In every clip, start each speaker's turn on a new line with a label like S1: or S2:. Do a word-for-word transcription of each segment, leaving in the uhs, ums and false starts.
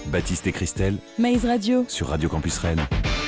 S1: Baptiste et Christelle,
S2: Maïs Radio,
S1: sur Radio Campus Rennes.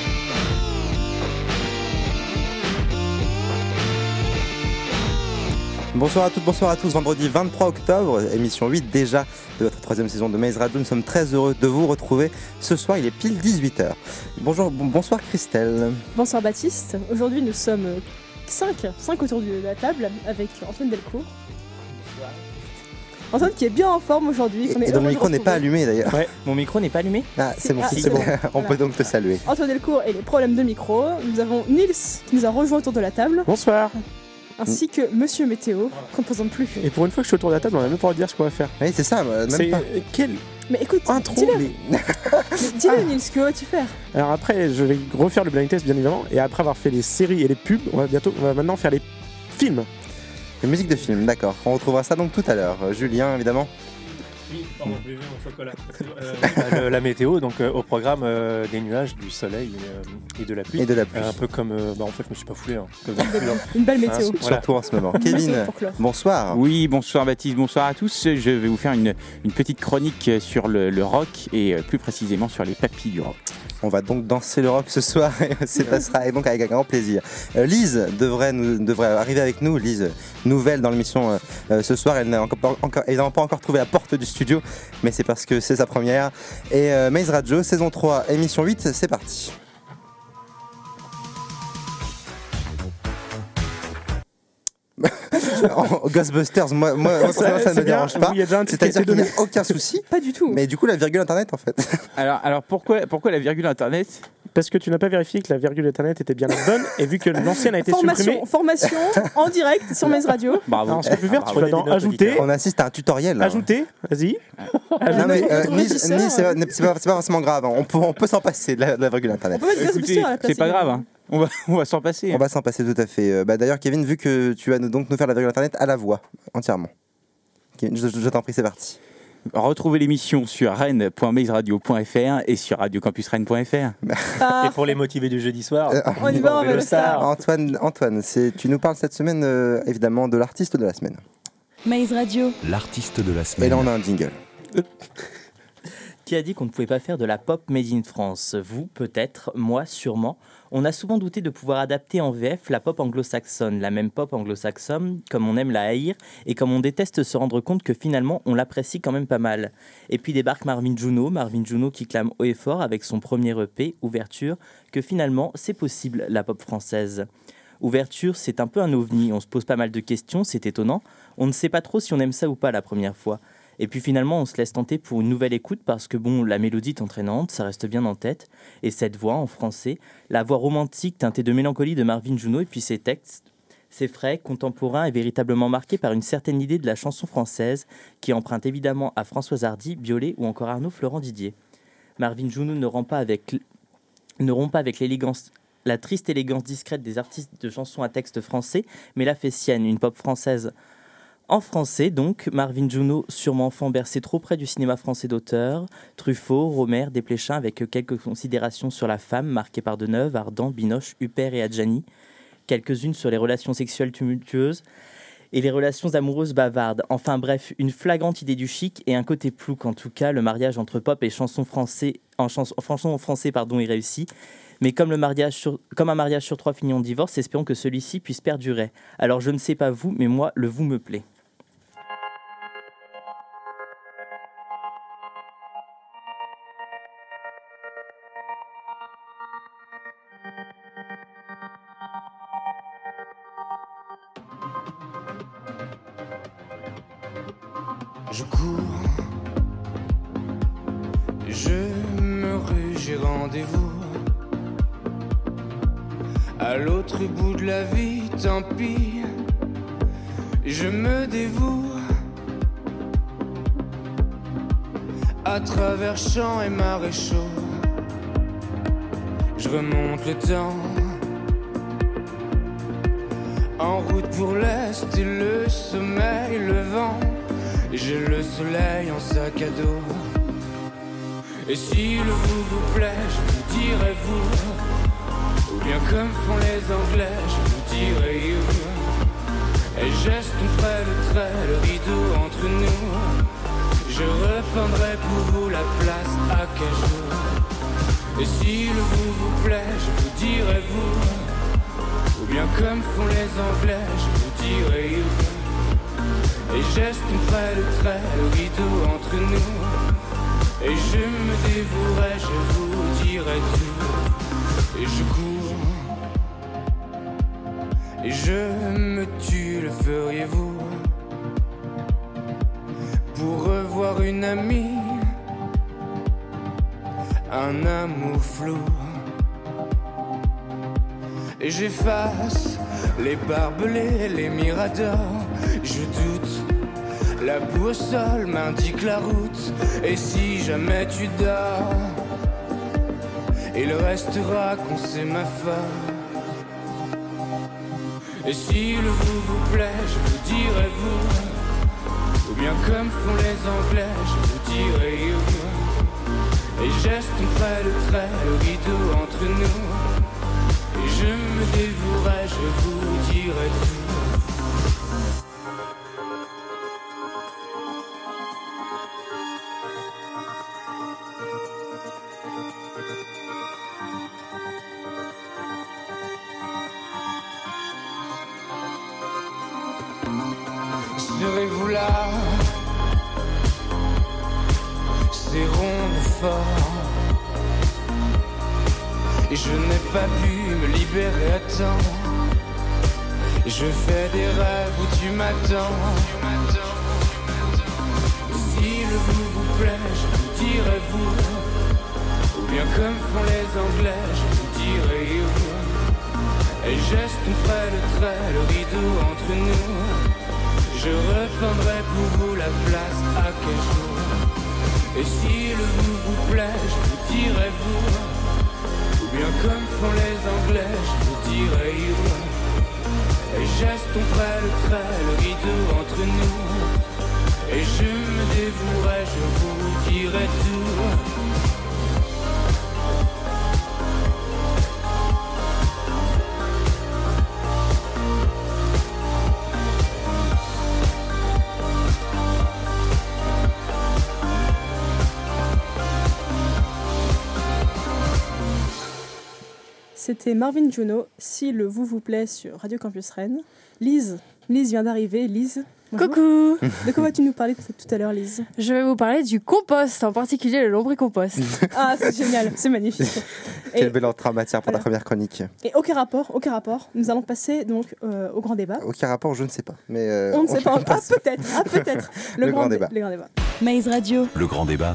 S3: Bonsoir à toutes, bonsoir à tous. Vendredi vingt-trois octobre, émission huit déjà de votre troisième saison de Maïs Radio. Nous sommes très heureux de vous retrouver. Ce soir, il est pile dix-huit heures. Bonjour, bon, bonsoir Christelle.
S4: Bonsoir Baptiste. Aujourd'hui, nous sommes cinq, cinq autour de la table avec Antoine Delcourt. Antoine qui est bien en forme aujourd'hui.
S3: Et, et dont le micro n'est pas allumé d'ailleurs.
S5: Ouais, mon micro n'est pas allumé.
S3: Ah, c'est, c'est bon,
S4: ah,
S3: c'est,
S4: c'est
S3: bon.
S4: bon.
S3: On
S4: Voilà.
S3: peut donc te saluer.
S4: Antoine Delcourt et les problèmes de micro. Nous avons Nils qui nous a rejoint autour de la table.
S6: Bonsoir.
S4: Ainsi que Monsieur Météo, qu'on ne présente plus.
S6: Et pour une fois que je suis autour de la table, on va même pas dire ce qu'on va faire.
S3: Oui, c'est ça, même
S6: c'est
S3: pas.
S6: Quel
S4: Mais écoute,
S6: intro
S4: dis-le,
S6: mais...
S4: mais dis-le
S6: Ah.
S4: Nils, que vas-tu faire?
S6: Alors après, je vais refaire le blind test bien évidemment. Et après avoir fait les séries et les pubs, on va bientôt, on va maintenant faire les films.
S3: Les musiques de film, d'accord. On retrouvera ça donc tout à l'heure. Euh, Julien, évidemment.
S7: Oui, pardon, je vais vu mon chocolat. Euh, le- la météo, donc euh, au programme euh, des nuages, du soleil euh, et de la pluie.
S3: Et de la pluie.
S7: Euh, un peu comme. euh, bah, en fait, je me suis pas foulé. Hein, comme d'habitude, hein.
S4: Une belle météo.
S7: Hein, voilà.
S3: Surtout en ce moment.
S4: Météo
S3: Kevin,
S4: pour clore.
S3: bonsoir.
S8: Oui, bonsoir Baptiste, bonsoir à tous. Je vais vous faire une, une petite chronique sur le, le rock et euh, plus précisément sur les papilles du rock.
S3: On va donc danser le rock ce soir et c'est passera et donc avec un grand plaisir. Euh, Lise devrait, nous, devrait arriver avec nous. Lise, nouvelle dans l'émission euh, euh, ce soir. Elle n'a encore, pas- encore, évidemment pas encore trouvé la porte du studio, mais c'est parce que c'est sa première. Et euh, Maïs Radio, saison trois, émission huit, c'est parti. En- Ghostbusters, moi, moi, moi, ça, ça ne me
S6: bien.
S3: dérange pas.
S6: Oui, il y a déjà un titre qui a
S3: C'est-à-dire
S6: été
S3: qu'il n'y
S6: donné.
S3: a aucun souci.
S4: Pas du tout.
S3: Mais du coup, la virgule internet en fait.
S8: Alors, alors pourquoi, pourquoi la virgule internet?
S6: Parce que tu n'as pas vérifié que la virgule internet était bien la bonne. Et vu que l'ancienne a été supprimée,
S4: Formation, formation en direct sur Maïs Radio.
S8: Bravo.
S6: alors ce que tu peux faire, tu vas
S7: Prenez
S6: dans
S7: des notes,
S6: ajouter,
S7: auditeurs.
S3: On assiste à un tutoriel. là.
S6: ajouter, vas-y.
S3: Non mais euh,
S4: Notre
S3: Nice,
S4: régisseur,
S3: Nice, c'est,
S4: euh.
S3: pas, c'est, pas, c'est pas forcément grave, hein. on peut, on peut s'en passer de la, de la virgule
S4: On
S3: internet.
S4: peut mettre
S8: Écoutez,
S4: Ghostbusters à la place.
S8: c'est pas
S4: également.
S8: grave, hein. on, va, on va s'en passer.
S3: On va s'en passer tout à fait. Euh, Bah, d'ailleurs Kevin, vu que tu vas nous, donc nous faire la virgule internet à la voix, entièrement. Kevin, je, je t'en prie, c'est parti.
S8: Retrouvez l'émission sur rennes point maisradio point f r et sur radio campus rennes point f r.
S4: Ah,
S7: Et pour les motivés du jeudi soir,
S3: Euh,
S4: on y va, on va
S7: le
S4: le star.
S3: Antoine, Antoine c'est, tu nous parles cette semaine euh, évidemment de l'artiste de la semaine.
S2: Maïs Radio,
S1: L'artiste de la
S3: Et
S1: semaine.
S3: là on a un jingle.
S5: Qui a dit qu'on ne pouvait pas faire de la pop made in France? Vous, peut-être, moi, sûrement. On a souvent douté de pouvoir adapter en V F la pop anglo-saxonne, la même pop anglo-saxonne, comme on aime la haïr, et comme on déteste se rendre compte que finalement, on l'apprécie quand même pas mal. Et puis débarque Marvin Juno, Marvin Juno qui clame haut et fort avec son premier E P, Ouverture, que finalement, c'est possible, la pop française. Ouverture, c'est un peu un ovni, on se pose pas mal de questions, c'est étonnant. On ne sait pas trop si on aime ça ou pas la première fois. Et puis finalement, on se laisse tenter pour une nouvelle écoute parce que bon, la mélodie est entraînante, ça reste bien en tête. Et cette voix en français, la voix romantique teintée de mélancolie de Marvin Juno et puis ses textes, c'est frais, contemporain et véritablement marqué par une certaine idée de la chanson française qui emprunte évidemment à Françoise Hardy, Biolay ou encore Arnaud Florent Didier. Marvin Juno ne rompt pas avec, l- ne rompt pas avec l'élégance, la triste élégance discrète des artistes de chansons à texte français, mais la fait sienne, une pop française. En français, donc, Marvin Juno, sûrement enfant bercé trop près du cinéma français d'auteur, Truffaut, Romer, Desplechin, avec quelques considérations sur la femme, marquées par Deneuve, Ardant, Binoche, Huppert et Adjani, quelques-unes sur les relations sexuelles tumultueuses et les relations amoureuses bavardes. Enfin bref, une flagrante idée du chic et un côté plouc, en tout cas, le mariage entre pop et chanson français, en chanson, en chanson français pardon, est réussi. Mais comme, le mariage sur, comme un mariage sur trois finit en divorce, espérons que celui-ci puisse perdurer. Alors je ne sais pas vous, mais moi, le vous me plaît.
S9: Je cours, je me rue, j'ai rendez-vous. À l'autre bout de la vie, tant pis, je me dévoue. À travers champs et maréchaux, je remonte le temps. En route pour l'Est et le sommeil, le vent. J'ai le soleil en sac à dos. Et si le vous vous plaît, je vous dirai vous. Ou bien comme font les Anglais, je vous dirai you. Et j'estomperai le trait, le rideau entre nous. Je reprendrai pour vous la place à Cajou. Et si le vous vous plaît, je vous dirai vous. Ou bien comme font les Anglais, je vous dirai you. Et j'estomperai le trait, le rideau entre nous. Et je me dévouerai, je vous dirai tout. Et je cours. Et je me tue, le feriez-vous? Pour revoir une amie, un amour flou. Et j'efface les barbelés, les miradors. Je doute, la boussole m'indique la route. Et si jamais tu dors, il restera qu'on sémaphore. Et si le vous vous plaît, je vous dirai vous. Ou bien comme font les Anglais, je vous dirai you. Et j'estomperai le trait, le rideau entre nous. Et je me dévouerai, je vous dirai tout. Serez-vous là? Serrons de fort. Et je n'ai pas pu me libérer à temps. Je fais des rêves où tu m'attends. Si le vous vous plaît, je vous dirai vous. Ou bien comme font les Anglais, je vous dirai you. Et j'estomperai le trait, le rideau entre nous. Je reprendrai pour vous la place à Cajou. Et si le vous vous plaît, je vous dirai vous. Ou bien comme font les Anglais, je vous dirai you. Et j'estomperai le trait, le rideau entre nous. Et je me dévouerai, je vous dirai tout.
S4: C'était Marvin Juno, si le vous vous plaît sur Radio Campus Rennes. Lise, Lise vient d'arriver. Lise, bonjour.
S10: Coucou.
S4: De quoi vas-tu nous parler tout à l'heure, Lise?
S10: Je vais vous parler du compost, en particulier le lombricompost.
S4: Ah, c'est génial, c'est magnifique.
S3: Quelle
S4: Et,
S3: belle entrée en matière pour
S4: voilà.
S3: ta première chronique.
S4: et aucun rapport, aucun rapport. Nous allons passer donc euh, au grand débat.
S3: Aucun rapport, je ne sais pas. Mais euh,
S4: On ne sait pas. Ah,
S3: passe.
S4: peut-être, ah, peut-être. Le,
S3: Le grand
S4: dé-
S3: débat.
S4: Le grand débat.
S2: Maze Radio.
S1: Le grand débat.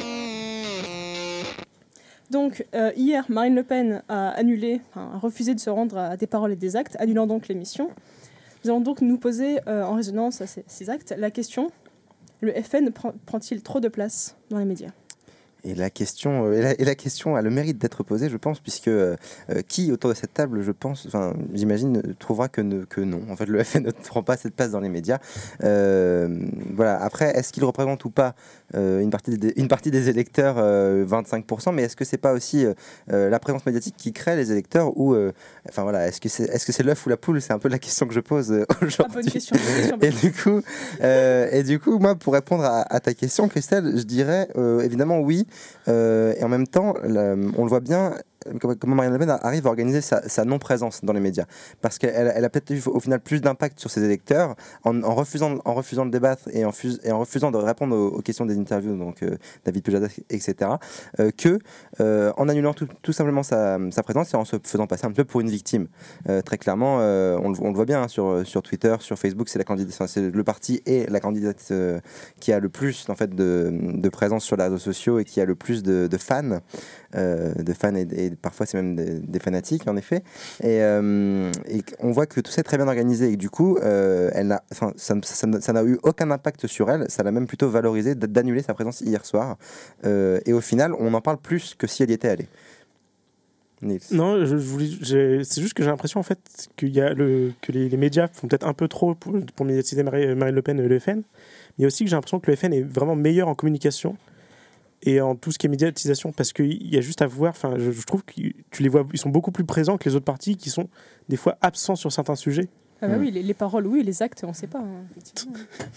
S4: Donc, euh, hier, Marine Le Pen a annulé, enfin, a refusé de se rendre à des paroles et des actes, annulant donc l'émission. Nous allons donc nous poser, euh, en résonance à ces, ces actes, la question: le F N prend, prend-il trop de place dans les médias?
S3: Et la question, euh, et la, et la question a le mérite d'être posée, je pense, puisque euh, qui autour de cette table, je pense, enfin, j'imagine, trouvera que, ne, que non. En fait, le F N ne prend pas cette place dans les médias. Euh, voilà. Après, est-ce qu'il représente ou pas euh, une partie des, une partie des électeurs, euh, vingt-cinq pour cent, mais est-ce que c'est pas aussi euh, la présence médiatique qui crée les électeurs, ou, euh, enfin voilà, est-ce que c'est, est-ce que c'est l'œuf ou la poule? C'est un peu la question que je pose euh, aujourd'hui.
S4: Ah, bonne question, bonne question, bonne
S3: Et du coup, euh, et du coup, moi, pour répondre à, à ta question, Christelle, je dirais euh, évidemment oui. Euh, et en même temps, la, on le voit bien, comment Marine Le Pen arrive à organiser sa, sa non-présence dans les médias. Parce qu'elle elle a peut-être eu au final plus d'impact sur ses électeurs en, en, refusant, en refusant de débattre et en, fus, et en refusant de répondre aux, aux questions des interviews, donc euh, David Pujada, et cetera, euh, que euh, en annulant tout, tout simplement sa, sa présence et en se faisant passer un peu pour une victime. Euh, très clairement, euh, on, on le voit bien hein, sur, sur Twitter, sur Facebook, c'est, la candidate, enfin, c'est le parti et la candidate euh, qui a le plus en fait, de, de présence sur les réseaux sociaux et qui a le plus de, de fans, euh, de fans et, et parfois c'est même des, des fanatiques en effet. Et, euh, et on voit que tout ça est très bien organisé et du coup, euh, elle n'a, ça, ça, ça, ça n'a eu aucun impact sur elle. Ça l'a même plutôt valorisé d'annuler sa présence hier soir. Euh, et au final, on en parle plus que si elle y était allée. Nils.
S6: Non, je, je voulais, j'ai- c'est juste que j'ai l'impression en fait qu'il y a le, que les, les médias font peut-être un peu trop pour, pour médiatiser Marie- Marine Le Pen et le F N. Mais il y a aussi que j'ai l'impression que le F N est vraiment meilleur en communication et en tout ce qui est médiatisation, parce qu'il y a juste à voir. Enfin, je, je trouve que tu les vois, ils sont beaucoup plus présents que les autres partis qui sont des fois absents sur certains sujets.
S4: Ah bah
S3: Mm.
S4: oui, les, les paroles, oui, les actes, on ne sait pas. Hein, effectivement.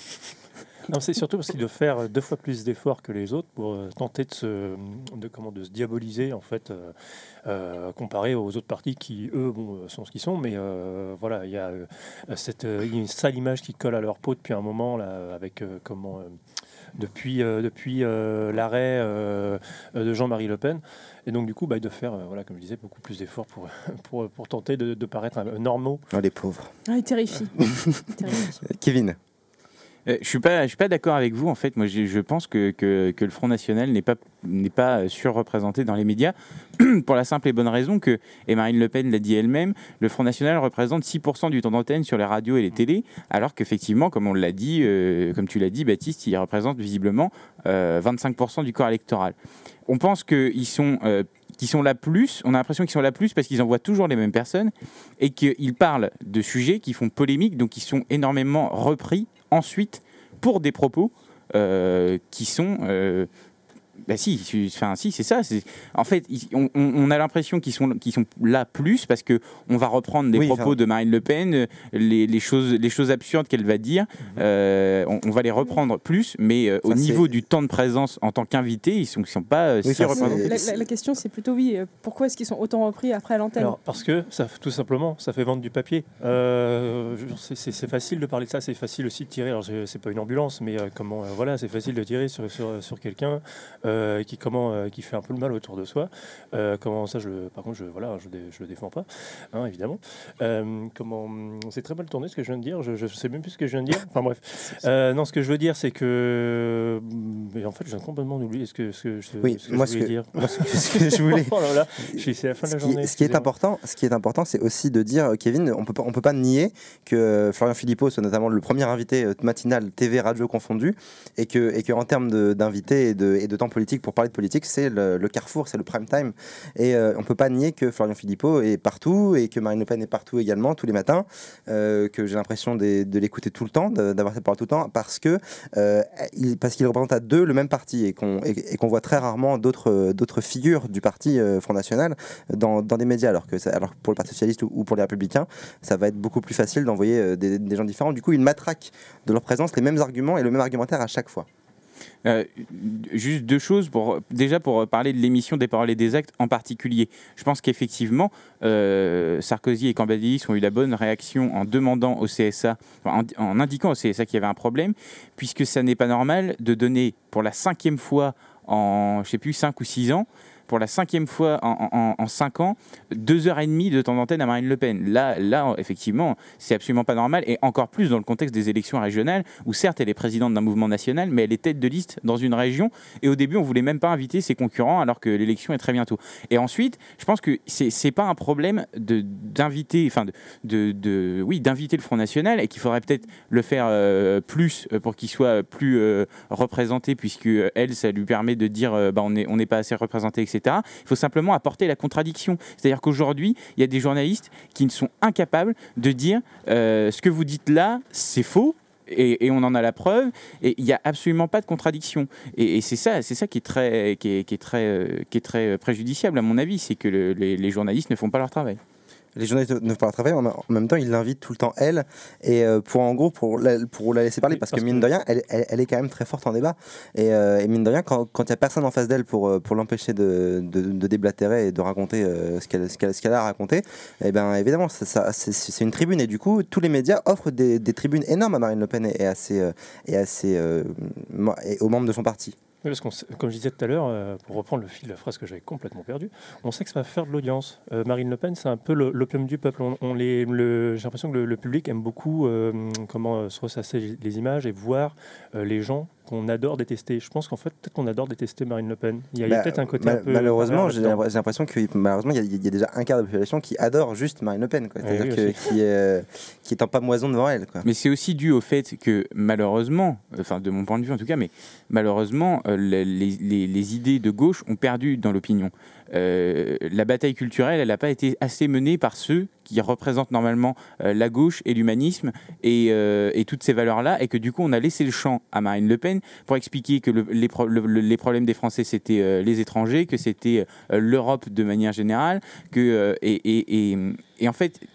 S7: Non, c'est surtout parce qu'il doit faire deux fois plus d'efforts que les autres pour euh, tenter de se, de, comment, de se diaboliser en fait, euh, euh, comparé aux autres partis qui, eux, bon, euh, sont ce qu'ils sont. Mais euh, voilà, il y a euh, cette euh, il y a une sale image qui colle à leur peau depuis un moment là, avec euh, comment. Euh, depuis, euh, depuis euh, l'arrêt euh, de Jean-Marie Le Pen. Et donc, du coup, bah, de faire, euh, voilà, comme je disais, beaucoup plus d'efforts pour, pour, pour tenter de, de paraître euh, normaux.
S3: Oh, les pauvres.
S4: Ah, il terrifie. Il terrifie.
S3: Kevin.
S8: Euh, je suis pas, je suis pas d'accord avec vous en fait. Moi, je, je pense que, que, que le Front National n'est pas n'est pas surreprésenté dans les médias pour la simple et bonne raison que, et Marine Le Pen l'a dit elle-même, le Front National représente six pour cent du temps d'antenne sur les radios et les télés, alors qu'effectivement, comme on l'a dit, euh, comme tu l'as dit, Baptiste, il représente visiblement euh, vingt-cinq pour cent du corps électoral. On pense qu'ils sont euh, qui sont là plus, on a l'impression qu'ils sont là plus parce qu'ils envoient toujours les mêmes personnes et qu'ils parlent de sujets qui font polémique, donc qui sont énormément repris ensuite pour des propos euh, qui sont euh, bah si, enfin si, c'est ça. C'est, en fait, on, on a l'impression qu'ils sont, qu'ils sont là plus parce que on va reprendre des
S3: oui,
S8: propos
S3: enfin...
S8: de Marine Le Pen, les, les choses, les choses absurdes qu'elle va dire. Mmh. Euh, on, on va les reprendre plus, mais euh, au niveau c'est... du temps de présence en tant qu'invité, ils sont, ils sont pas euh, oui, si représentés.
S4: La, la, la question, c'est plutôt oui. Pourquoi est-ce qu'ils sont autant repris après à l'antenne ?
S7: Alors, parce que ça, tout simplement, ça fait vendre du papier. Euh, c'est, c'est, c'est facile de parler de ça. C'est facile aussi de tirer. Alors, c'est pas une ambulance, mais euh, comment euh, voilà, c'est facile de tirer sur sur, sur quelqu'un euh, qui comment euh, qui fait un peu le mal autour de soi. Euh, comment ça, je le, par contre, je voilà, je, dé, je le défends pas, hein, évidemment. Euh, comment, c'est très mal tourné ce que je viens de dire. Je, je sais même plus ce que je viens de dire. Enfin bref. Euh, non, ce que je veux dire, c'est que, mais en fait, j'ai complètement oublié ce que ce que, ce,
S3: oui,
S7: ce que
S3: moi,
S7: je voulais
S3: ce que,
S7: dire.
S3: Moi, ce que, ce que je voulais.
S7: Oh là là, c'est la fin de la journée.
S3: Ce qui, ce qui est important, ce qui est important, c'est aussi de dire, Kevin, on peut pas, on peut pas nier que Florian Philippot soit notamment le premier invité matinal T V radio confondu, et que et que en termes de, d'invités et de, et de temps politique pour parler de politique, c'est le, le carrefour, c'est le prime time. Et euh, on peut pas nier que Florian Philippot est partout et que Marine Le Pen est partout également tous les matins. Euh, que j'ai l'impression de, de l'écouter tout le temps, de, d'avoir cette parole tout le temps, parce que euh, il, parce qu'il représente à deux le même parti et qu'on et, et qu'on voit très rarement d'autres d'autres figures du parti euh, Front National dans, dans des médias, alors que ça, alors pour le Parti socialiste ou, ou pour les Républicains, ça va être beaucoup plus facile d'envoyer euh, des, des gens différents. Du coup, ils matraquent de leur présence les mêmes arguments et le même argumentaire à chaque fois.
S8: Euh, juste deux choses. Pour, déjà, pour parler de l'émission des paroles et des actes en particulier, je pense qu'effectivement, euh, Sarkozy et Cambadélis ont eu la bonne réaction en demandant au C S A, en, en indiquant au C S A qu'il y avait un problème, puisque ça n'est pas normal de donner pour la cinquième fois en, je sais plus, cinq ou six ans, pour la cinquième fois en, en, en cinq ans, deux heures et demie de temps d'antenne à Marine Le Pen. Là, là, effectivement, c'est absolument pas normal, et encore plus dans le contexte des élections régionales, où certes, elle est présidente d'un mouvement national, mais elle est tête de liste dans une région, et au début, on voulait même pas inviter ses concurrents, alors que l'élection est très bientôt. Et ensuite, je pense que c'est, c'est pas un problème de, d'inviter, enfin, de, de, de, oui, d'inviter le Front National, et qu'il faudrait peut-être le faire euh, plus pour qu'il soit plus euh, représenté, puisque euh, elle, ça lui permet de dire, euh, bah, on n'est on n'est pas assez représenté, et cetera. Il faut simplement apporter la contradiction. C'est-à-dire qu'aujourd'hui, il y a des journalistes qui ne sont incapables de dire euh, ce que vous dites là, c'est faux. Et, et on en a la preuve, et il n'y a absolument pas de contradiction. Et, et c'est ça, c'est ça qui est très, qui est, qui est très, euh, qui est très préjudiciable à mon avis, c'est que le, les, les journalistes ne font pas leur travail.
S3: Les journalistes ne font pas leur travail, en même temps ils l'invitent tout le temps elle, et euh, pour en gros pour la, pour la laisser parler, parce, parce que mine de rien elle, elle, elle est quand même très forte en débat, et, euh, et mine de rien quand il n'y a personne en face d'elle pour, pour l'empêcher de, de, de déblatérer et de raconter euh, ce, qu'elle, ce, qu'elle, ce qu'elle a à raconter, et bien évidemment ça, ça, c'est, c'est une tribune, et du coup tous les médias offrent des, des tribunes énormes à Marine Le Pen et, et, à ses, euh, et, à ses, euh, et aux membres de son parti.
S7: Oui, parce qu'on sait, comme je disais tout à l'heure, euh, pour reprendre le fil de la phrase que j'avais complètement perdu, on sait que ça va faire de l'audience. Euh, Marine Le Pen, c'est un peu le, l'opium du peuple. On, on les, le, j'ai l'impression que le, le public aime beaucoup euh, comment euh, se ressasser les images et voir euh, les gens qu'on adore détester. Je pense qu'en fait, peut-être qu'on adore détester Marine Le Pen. Il y a, bah, il y a peut-être un côté
S3: mal,
S7: un peu...
S3: Malheureusement, j'ai l'impression que malheureusement, il y, a, il y a déjà un quart de la population qui adore juste Marine Le Pen, quoi. C'est-à-dire oui, que, qui, est, qui est en pas moison devant elle, quoi.
S8: Mais c'est aussi dû au fait que, malheureusement, enfin de mon point de vue en tout cas, mais malheureusement, euh, les, les, les idées de gauche ont perdu dans l'opinion. Euh, la bataille culturelle, elle n'a pas été assez menée par ceux qui représentent normalement euh, la gauche et l'humanisme et, euh, et toutes ces valeurs-là, et que du coup on a laissé le champ à Marine Le Pen pour expliquer que le, les, pro, le, les problèmes des Français c'était euh, les étrangers, que c'était euh, l'Europe de manière générale, que, euh, et, et, et, et en fait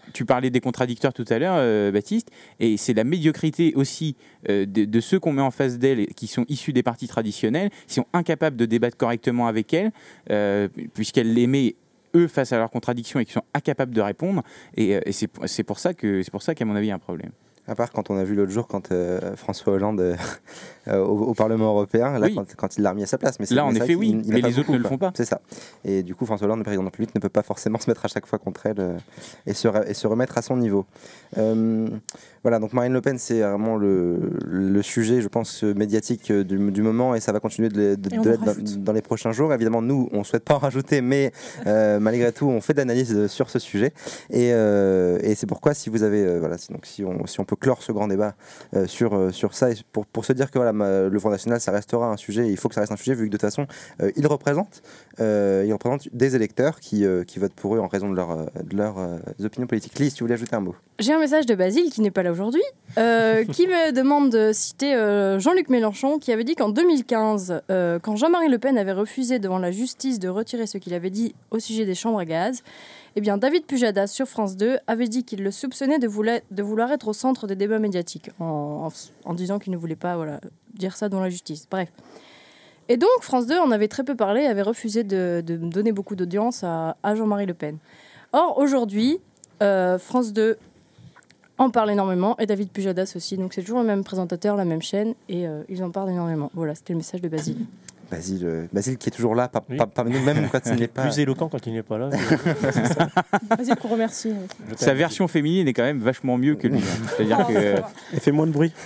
S8: tu parlais des contradicteurs tout à l'heure, euh, Baptiste, et c'est la médiocrité aussi euh, de, de ceux qu'on met en face d'elle, qui sont issus des partis traditionnels, qui sont incapables de débattre correctement avec elle, euh, puisqu'elle les met eux face à leurs contradictions et qui sont incapables de répondre. Et, et c'est, c'est pour ça que c'est pour ça qu'à mon avis, il y a un problème.
S3: À part quand on a vu l'autre jour, quand euh, François Hollande euh, au, au Parlement européen, là,
S8: Oui.
S3: quand, quand il l'a remis à sa place. Mais c'est,
S8: Là, en
S3: mais c'est
S8: effet,
S3: vrai
S8: oui,
S3: qu'il- il
S8: mais
S3: a pas
S8: les autres
S3: beaucoup,
S8: ne le
S3: quoi.
S8: font pas.
S3: C'est ça. Et du coup, François Hollande, le président de la République, ne peut pas forcément se mettre à chaque fois contre elle euh, et, se re- et se remettre à son niveau. Euh, voilà, donc Marine Le Pen, c'est vraiment le, le sujet, je pense, médiatique du, du moment, et ça va continuer de, de,
S4: Et on
S3: de
S4: en
S3: l'être dans,
S4: rajoute.
S3: dans les prochains jours. Évidemment, nous, on ne souhaite pas en rajouter, mais euh, malgré tout, on fait de l'analyse sur ce sujet. Et, euh, et c'est pourquoi, si vous avez, euh, voilà, si, donc, si, on, si on peut clore ce grand débat euh, sur, euh, sur ça, et pour, pour se dire que voilà, ma- le Front National, ça restera un sujet, et il faut que ça reste un sujet, vu que de toute façon, euh, ils représentent, euh, ils représentent des électeurs qui, euh, qui votent pour eux en raison de, leur, euh, de leurs euh, opinions politiques. Lise, tu voulais ajouter un mot?
S10: J'ai un message de Basile qui n'est pas là aujourd'hui, euh, qui me demande de citer euh, Jean-Luc Mélenchon, qui avait dit qu'en deux mille quinze, euh, quand Jean-Marie Le Pen avait refusé devant la justice de retirer ce qu'il avait dit au sujet des chambres à gaz, eh bien David Pujadas sur France deux avait dit qu'il le soupçonnait de vouloir, de vouloir être au centre des débats médiatiques, en, en, en disant qu'il ne voulait pas voilà, dire ça devant la justice. Bref. Et donc France deux en avait très peu parlé et avait refusé de, de donner beaucoup d'audience à, à Jean-Marie Le Pen. Or, aujourd'hui, euh, France deux en parle énormément, et David Pujadas aussi. Donc c'est toujours le même présentateur, la même chaîne, et euh, ils en parlent énormément. Voilà, c'était le message de Basile.
S3: Basile, euh, Basile qui est toujours là, pas,
S7: Oui.
S3: pas, pas nous même quand il n'est pas.
S7: Plus éloquent quand il n'est pas là.
S4: Vas-y, qu'on remercie.
S8: Sa version féminine est quand même vachement mieux que lui. hein. C'est-à-dire que euh,
S6: Elle fait moins de bruit.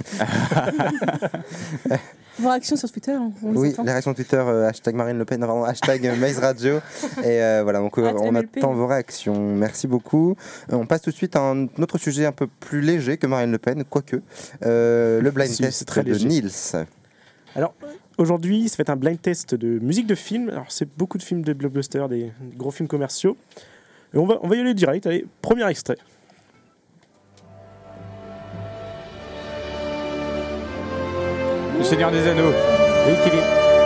S4: Vos réactions sur Twitter, on les
S3: Oui,
S4: attend.
S3: les réactions Twitter, euh, hashtag Marine Le Pen, pardon, hashtag euh, Maze Radio. Et euh, voilà, donc euh,
S4: At
S3: on
S4: M L P.
S3: attend vos réactions. Merci beaucoup. Euh, on passe tout de suite à un autre sujet un peu plus léger que Marine Le Pen, quoique. Euh, le blind
S6: Si,
S3: test
S6: c'est très
S3: de
S6: léger.
S3: Niels.
S6: Alors, aujourd'hui, ça va être un blind test de musique de film. Alors, c'est beaucoup de films de blockbusters, des gros films commerciaux. Et on va, on va y aller direct. Allez, premier extrait.
S8: Le Seigneur des Anneaux.
S6: Oui, Kevin.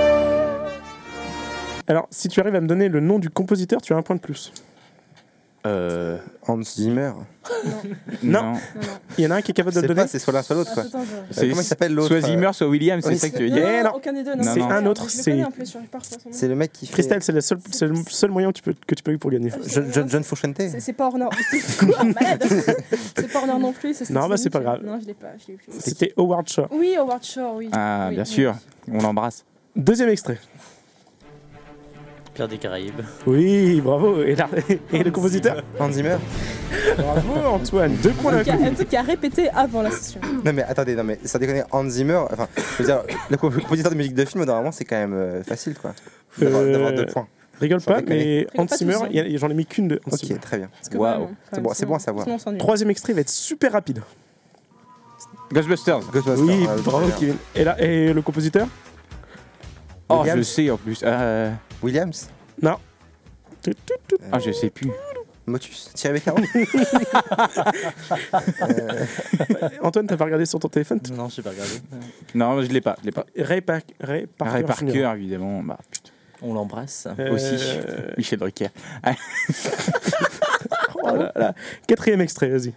S6: Alors, si tu arrives à me donner le nom du compositeur, tu as un point de plus.
S8: Euh,
S3: Hans Zimmer.
S6: Non.
S8: non.
S6: Il y en a un qui est capable de
S3: C'est
S6: le donner.
S3: pas, c'est soit l'un soit l'autre. Quoi.
S4: Attends, attends, je-
S3: Euh, comment il s'appelle l'autre
S8: Soit Zimmer, soit Williams, c'est
S3: Oui,
S8: ça que tu veux
S4: Non,
S8: dire.
S6: Eh,
S4: non,
S6: non.
S4: aucun des deux.
S8: Non,
S6: C'est
S8: non.
S6: un autre,
S4: Je le
S6: c'est-
S4: connais en plus, j'arrive pas à retrouver son nom.
S3: C'est le mec qui fait.
S6: Freestyle, c'est le seul, c'est le seul moyen que tu peux, que tu peux eu pour gagner.
S3: John, John, John Frusciante.
S4: C'est- C'est pas Horner. Quoi, malade. C'est pas Horner non plus. c'est
S6: Non, bah,
S4: Titanic.
S6: c'est pas grave.
S4: Non, je l'ai pas. je l'ai plus.
S6: C'était Howard Shore.
S4: Oui, Howard Shore, oui.
S8: Ah,
S4: Oui,
S8: bien
S4: oui.
S8: sûr. On l'embrasse.
S6: Deuxième extrait.
S5: Pierre des Caraïbes.
S6: Oui, bravo. Et, la- et le compositeur.
S3: Hans Zimmer.
S6: Bravo Antoine. Deux points d'un
S4: Qui a,
S6: coup.
S4: un truc qui a répété avant la session.
S3: Non mais attendez, non mais sans déconner, Hans Zimmer. Enfin, je veux dire, le co- le compositeur de musique de film, normalement, c'est quand même euh, facile, quoi. D'avoir,
S6: Euh,
S3: d'avoir deux points.
S6: Rigole
S3: Sans
S6: pas,
S3: déconner.
S6: mais
S4: Rigole
S6: Hans
S4: pas
S6: Zimmer,
S4: tous, hein.
S6: il y a- j'en ai mis qu'une de Hans
S3: Ok,
S6: Zimmer.
S3: très bien.
S4: Parce que
S8: Waouh.
S4: vraiment,
S3: C'est
S4: enfin,
S3: bon, c'est
S4: sinon-
S3: bon à savoir.
S4: sinon on s'ennuie.
S6: Troisième extrait va être super rapide.
S8: Ghostbusters.
S3: Ghostbusters.
S6: Oui,
S3: ah,
S6: bravo
S3: très bien.
S6: Kevin. Et, là, et le compositeur
S8: Oh,
S3: Williams.
S8: je sais en plus. Euh,
S3: Williams.
S6: Non. Tout, tout, tout.
S8: Ah, je sais plus.
S3: Motus. Thierry Beccaro.
S6: Antoine, t'as pas regardé sur ton téléphone
S5: Non, je n'ai pas regardé.
S8: Non, je l'ai pas. Je l'ai pas.
S6: Ray, Par- Ray Parker.
S8: Ray
S6: Junior.
S8: Parker, évidemment. Bah, putain,
S5: On l'embrasse.
S6: Euh,
S8: aussi. Michel Drucker.
S6: Oh là là. Quatrième extrait, vas-y.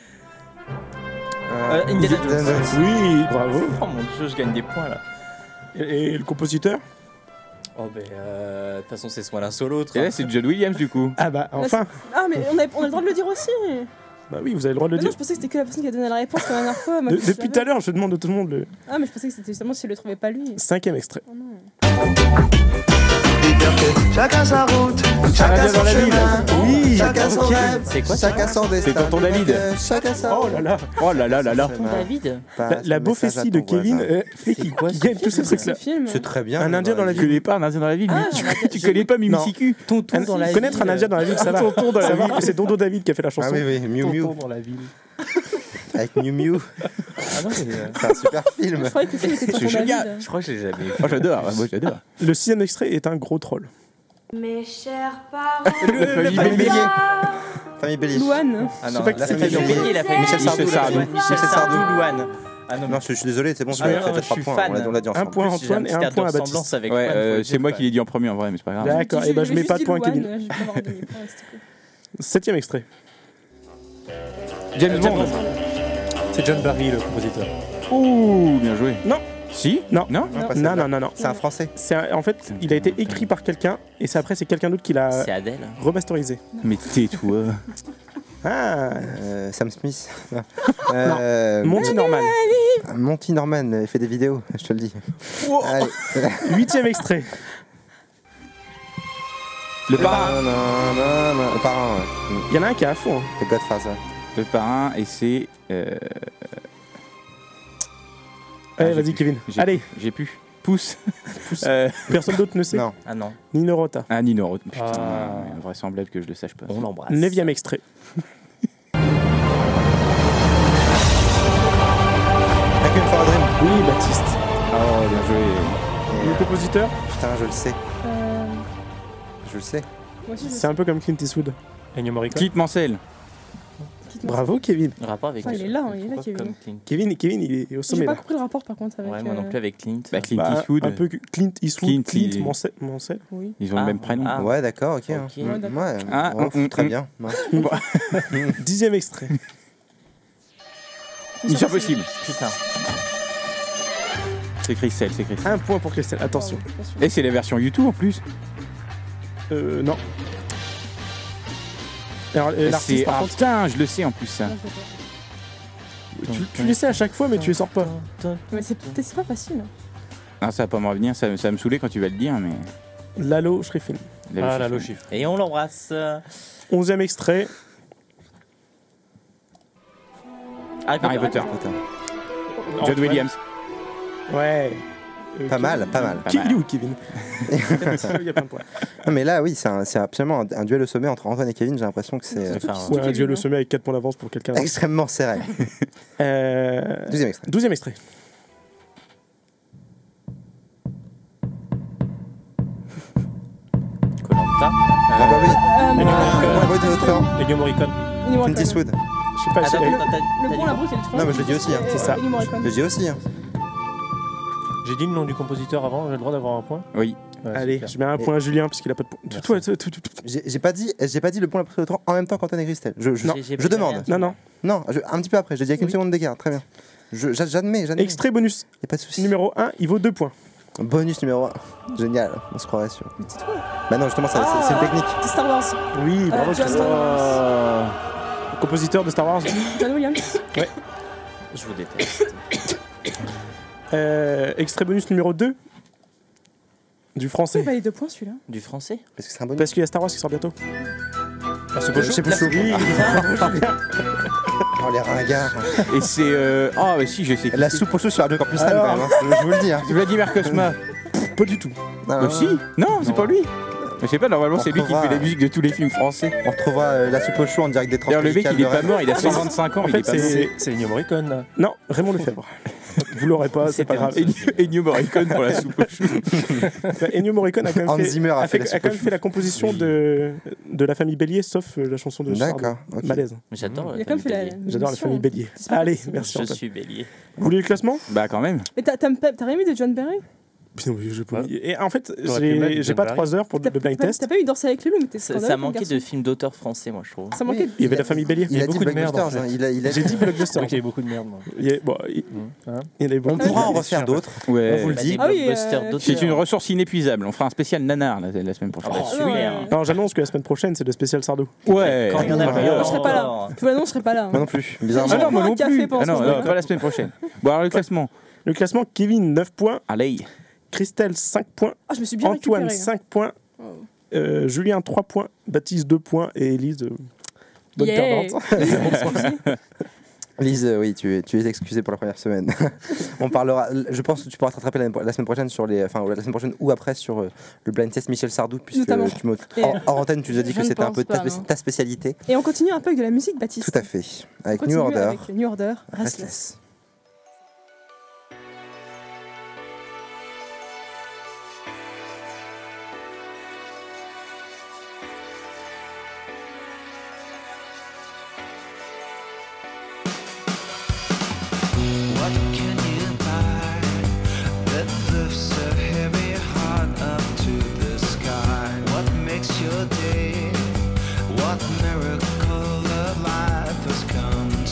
S5: Euh, Indiana Jones.
S6: Oui, bravo.
S5: Oh mon dieu, je gagne des points là.
S6: Et, et le compositeur
S5: Oh, ben, euh, de toute façon, c'est soit l'un soit l'autre.
S8: Et là, c'est John Williams, du coup.
S6: Ah bah, enfin.
S4: Ah, mais on a, on a le droit de le dire aussi.
S6: Bah oui, vous avez le droit de le
S4: Mais non,
S6: dire.
S4: je pensais que c'était que la personne qui a donné la réponse la dernière fois. moi,
S6: De-
S4: je
S6: depuis
S4: savais.
S6: tout à l'heure, je demande à tout le monde le
S4: Ah, mais je pensais que c'était justement s'il le trouvait pas lui.
S6: cinquième extrait.
S4: Oh non.
S11: Chacun sa route,
S6: Chacun dans la ville. Oui.
S3: Chacun son rêve.
S5: C'est quoi
S3: Chacun son destin.
S8: C'est tonton David.
S3: Euh, Chacun sa
S6: Oh là là.
S8: Oh là là là là.
S5: Ton David.
S6: La, la beaufessie de Kevin euh, fait qu'il qu'il gagne tous ces
S4: C'est
S6: trucs-là.
S4: ce film.
S3: C'est très bien.
S6: Un Indien dans la
S8: Tu
S6: ville.
S8: connais pas un Indien dans la ville
S4: Ah,
S8: lui
S4: j'ai-
S8: Tu, tu connais pas Mimicicu
S5: Tonton
S6: Un-
S5: dans la
S6: Connaître
S5: ville.
S6: un Indien dans la ville, ça va.
S8: Tonton dans la
S6: Savoir
S8: ville.
S6: que c'est Dodo David qui a fait la
S3: Ah
S6: chanson.
S3: oui, oui, Miu Miu.
S7: dans la ville.
S3: Avec Miu Miu.
S5: Ah non, mais, euh,
S3: C'est un super film.
S4: Je croyais que le film était
S8: C'est
S4: Tonton
S8: génial.
S4: David.
S5: je crois que je l'ai jamais vu.
S8: Moi, j'adore. Moi, j'adore.
S6: Le sixième extrait est un gros troll.
S12: Mes chers parents,
S8: La famille
S3: famille
S8: Bélier.
S3: Famille Bélier.
S4: Louane.
S5: Ah
S6: Je
S5: non,
S6: sais pas
S5: la
S6: qui
S5: famille
S3: c'est.
S5: Bélier, la famille
S3: Michel Sardou.
S8: Michel Sardou.
S5: Michel
S3: Michel
S5: Sardou,
S3: Sardou.
S5: Louane. Ah non,
S3: Non, je, je suis désolé, c'est bon,
S5: Ah
S3: tu
S5: non,
S3: as
S5: je
S3: trois
S5: suis
S3: points.
S5: fan.
S3: On l'a- on l'a dit
S6: Un
S3: ensemble.
S6: point
S5: En plus, j'ai
S6: Antoine et
S5: un
S6: un
S5: petit
S6: point à
S5: de
S6: Baptiste.
S5: ressemblance avec
S8: Ouais,
S5: Juan,
S8: euh,
S5: faut le
S8: c'est
S5: dire,
S8: moi
S5: quand
S8: qui l'ai dit en premier en vrai, mais c'est pas grave.
S6: D'accord, et bah je mets pas de point
S4: Louane,
S6: Kevin.
S4: je vais pas avoir donné point, c'était cool.
S6: Septième extrait.
S8: James Bond.
S7: C'est John Barry, le compositeur.
S8: Ouh, bien joué.
S6: Non.
S8: Si
S6: Non.
S8: Non
S3: Non, pas
S6: Non,
S3: celle-là.
S6: non, non, non.
S3: C'est un français.
S6: C'est un- en fait, il a été écrit par quelqu'un et c'est après c'est quelqu'un d'autre qui l'a
S5: C'est Adèle.
S6: remasterisé.
S8: Mais tais-toi.
S6: Ah,
S3: Euh, Sam Smith. Non. Euh,
S6: Monty Norman.
S3: Monty Norman il fait des vidéos, je te le dis. Allez.
S6: Huitième extrait.
S8: Le parrain.
S3: Non, non, non, non, le parrain, ouais.
S6: Il y en a un qui est à fond. hein.
S3: Le Godfather.
S8: Le parrain, et c'est. euh,
S6: Allez,
S8: Ah, j'ai
S6: vas-y,
S8: pu.
S6: Kevin.
S8: j'ai-
S6: Allez,
S8: J'ai pu. Pousse.
S6: Pousse.
S8: Euh,
S6: personne d'autre ne sait.
S3: Non.
S5: Ah non,
S6: Nino Rota.
S8: Ah, Nino Rota. Putain,
S7: Ah.
S8: invraisemblable que je le sache pas.
S5: on l'embrasse.
S6: Neuvième extrait.
S3: Requiem for a Dream.
S6: Oui, Baptiste.
S8: Oh, bien joué.
S3: Et,
S6: Le
S3: euh,
S6: compositeur,
S3: Putain, je le sais.
S4: Euh,
S3: Je le sais.
S4: moi aussi, je
S6: c'est un peu comme Clint Eastwood.
S7: Ennio Morricone.
S8: Kit Mansell.
S4: quitte-
S6: Bravo, Kevin.
S5: Rapport avec.
S4: Ah, il est là, il est là,
S5: Pourquoi
S4: Kevin.
S5: comme Clint.
S6: Kevin, Kevin, il est au sommet
S4: J'ai pas
S6: là.
S4: compris le rapport par contre avec.
S5: Ouais, moi non
S4: euh,
S5: plus avec Clint.
S8: Bah, Clint
S6: Bah,
S8: Eastwood.
S6: un peu que Clint Eastwood,
S8: Clint,
S6: Clint,
S8: il-
S6: Mansell. Mansell.
S4: Oui.
S8: Ils ont
S5: Ah,
S8: le même prénom.
S5: ah.
S3: Ouais, d'accord, ok. hein.
S5: Ok.
S3: Mm,
S4: Ouais, d'accord.
S3: ouais,
S8: Ah,
S3: ouais,
S8: mm,
S3: très
S8: mm,
S3: bien. Ouais.
S6: Dixième extrait.
S8: Mission Impossible.
S5: Putain.
S8: C'est Christelle, c'est Christelle.
S6: Un point pour Christelle. Attention.
S8: Et c'est la version YouTube en plus.
S6: Euh, non. Alors, euh,
S8: C'est
S6: l'artiste, par
S8: ah,
S6: contre,
S8: putain, je le sais en plus ça.
S4: Non, je sais pas.
S6: tu, tu l'essaies à chaque fois, mais tu les sors pas.
S4: Mais c'est c'est pas facile.
S8: Ah, ça va pas me revenir, ça, ça va me saouler quand tu vas le dire, mais.
S6: Lalo Schriffin.
S7: Ah, la chiffre.
S5: Et on l'embrasse.
S6: Onzième extrait.
S8: Harry Potter.
S3: Putain.
S8: John Williams.
S6: Ouais. Euh,
S3: Pas
S6: Kevin-
S3: mal, pas mal.
S8: Pas
S6: Qui-
S8: mal.
S6: Il est où, Kevin Il y a plein de points.
S3: Non, mais là, oui, c'est un- c'est absolument un, un duel au sommet entre Antoine et Kevin. J'ai l'impression que c'est
S5: Enfin,
S6: Ouais, un
S4: Kevin,
S6: duel au
S4: hein.
S6: sommet avec quatre points d'avance pour quelqu'un. d'autre.
S3: extrêmement serré.
S6: Euh,
S3: Deuxième extrait.
S6: Douzième extrait.
S5: Koh-Lanta.
S3: Ah bah oui.
S4: Euh,
S3: Bon, la beauté de notre temps.
S7: Ennio Morricone.
S4: Ennio
S3: Clint
S4: Morricone.
S3: Eastwood.
S6: Je sais pas,
S5: Attends,
S6: j'ai-
S5: attends, t'as-
S4: Le
S5: t'as
S4: bon,
S5: dit-
S4: la brute et le tronc.
S3: Non, mais je le dis aussi, hein.
S6: C'est ça.
S4: Ennio Morricone.
S3: Je dis aussi. Hein.
S7: J'ai dit le nom du compositeur avant, j'ai le droit d'avoir un point.
S8: Oui.
S7: Ouais,
S6: Allez,
S7: super.
S6: je mets un point à Julien parce qu'il a pas de point.
S7: Merci.
S6: Toi, toi, toi, toi, toi.
S3: J'ai j'ai pas dit, j'ai pas dit le point la beauté de notre temps en même temps qu'Antoine et Christelle. Je, je,
S5: Non. J'ai- j'ai
S3: je
S5: pas
S3: demande.
S5: rien.
S6: Non, non.
S3: Non, je- un petit peu après. J'ai dit avec une
S6: Oui.
S3: seconde d'écart. Très bien. Je- j'a- J'admets, j'admets.
S6: Extrait bonus
S3: Y a pas de souci.
S6: numéro un, il vaut deux points.
S3: Bonus numéro un. Génial. On se croirait sur. Bah non, justement, ça- c'est c'est une technique.
S4: C'est Star Wars.
S6: Oui, bravo,
S4: Euh, John,
S6: Christelle. Compositeur de Star Wars.
S4: John Williams.
S5: Je vous déteste.
S6: Euh, extrait bonus numéro deux. Du
S4: Il
S6: français.
S4: va les deux points celui-là.
S5: Du français.
S3: Parce que c'est un bonus.
S6: Parce qu'il y a Star Wars qui sort bientôt.
S7: Ah, c'est
S3: Euh,
S7: beau
S3: je sais plus chaud.
S6: Oui,
S3: Oh les ringards.
S8: Et c'est. euh, Ah, bah si, je sais. qui
S3: La
S8: c'est.
S3: soupe aux choux sur Radio Campus Rennes
S6: Alors.
S3: quand même. hein. Je vous le dis. Hein.
S8: Vladimir Cosma.
S6: pas du tout.
S3: Non,
S8: Bah si. Non, c'est pas lui. Je sais pas, normalement,
S3: On
S8: c'est lui qui
S3: retrouvera-
S8: fait la musique de tous les films français.
S3: On retrouvera euh, la soupe aux choux en direct des
S8: D'ailleurs, le mec, il est pas mort, il a
S6: fait,
S8: cent vingt-cinq ans,
S6: en
S8: il
S6: fait,
S8: est pas
S6: c'est-
S8: mort.
S7: C'est c'est Ennio Morricone là.
S6: Non, Raymond Lefebvre. Vous l'aurez pas, c'est pas grave.
S8: Ennio- Ennio Morricone pour la soupe aux choux.
S6: Bah, Ennio Morricone a quand même
S3: Hans
S6: fait,
S3: Zimmer a
S6: a
S3: fait
S6: fait-
S3: la
S6: a
S3: soupe
S6: quand
S3: aux
S6: même
S3: choux.
S6: fait la composition de, de la famille Bélier, sauf euh, la chanson de Sardou.
S3: D'accord. ok.
S6: Malaise.
S5: Mais j'adore.
S4: Il a quand même fait la.
S6: J'adore la famille Bélier.
S4: C'est pas
S6: Allez,
S4: possible.
S6: merci
S5: Je
S6: Antoine.
S5: suis bélier.
S6: Vous voulez le classement?
S8: Bah, quand même.
S4: Mais t'as t'as- t'as rien mis de John Barry?
S6: Putain, oui, je peux-
S7: Ouais.
S6: Et en fait,
S7: T'aurais pu mettre
S6: j'ai j'ai
S7: John
S6: pas
S7: Barry.
S6: trois heures pour le
S4: T'as
S6: le blind
S4: t'as-
S6: test.
S4: t'as pas eu Danser avec les loups, mais t'es
S5: Ça,
S4: scandaleux,
S5: ça
S4: mon
S5: manquait
S4: garçon.
S5: de films d'auteur français, moi, je trouve.
S4: Ça manquait.
S6: Il y avait
S3: a-
S6: la famille Bélier.
S3: Il a dit
S7: beaucoup de merde,
S3: Blockbusters.
S7: en fait.
S3: hein. Il a- il a
S6: J'ai dit Blockbuster.
S7: Ok, il y a beaucoup de merde. moi.
S6: Il y a- bon, il-
S7: Hein
S6: il y en avait beaucoup.
S3: On pourra en
S7: bien
S3: refaire
S7: sûr.
S3: d'autres.
S8: Ouais.
S3: On vous le
S5: Bah,
S3: dit.
S5: des
S4: Ah oui,
S5: blockbusters
S4: euh,
S5: d'auteurs.
S8: C'est une ressource inépuisable. On fera un spécial nanar la, la semaine prochaine.
S5: Oh,
S4: Ah,
S5: super.
S4: ouais.
S6: Non, j'annonce que la semaine prochaine, c'est le spécial Sardou.
S8: Ouais.
S5: Quand il y en a
S3: Ouais.
S5: plusieurs.
S4: Je serai pas là. Je vous l'annonce, je serai pas là.
S3: Moi non plus. Bizarrement.
S6: Ah non, moi
S4: un
S6: non
S4: café
S6: plus.
S4: pendant
S8: Ah non,
S4: ce
S8: non,
S4: moment.
S8: pas la semaine prochaine. Bon, alors le classement.
S6: Le classement, Kevin, neuf points.
S8: Allez.
S6: Christelle, cinq points.
S4: Ah, je me suis bien
S6: Antoine,
S4: récupéré. hein.
S6: cinq points.
S4: Oh.
S6: Euh, Julien, trois points. Baptiste, deux points. Et Élise, euh, bonne
S10: Yeah.
S6: perdante.
S3: Lise, euh, oui, tu es, tu es excusée pour la première semaine. On parlera. Je pense que tu pourras te rattraper la, la semaine prochaine sur les, enfin la semaine prochaine ou après sur euh, le blind test Michel Sardou, puisque
S4: Notamment.
S3: tu m'as-
S4: Et-
S3: hors, hors antenne, tu nous as dit
S10: Je
S3: que
S10: ne
S3: c'était un peu
S10: pense
S3: ta,
S10: pas,
S3: spé-
S10: non.
S3: ta spécialité.
S4: Et on continue un peu avec de la musique, Baptiste.
S3: Tout à fait. Avec
S4: On
S3: New
S4: continue
S3: Order.
S4: Avec New Order, Restless.
S3: Restless.
S11: What can you buy that lifts a heavy heart up to the sky? What makes your day? What miracle of life has come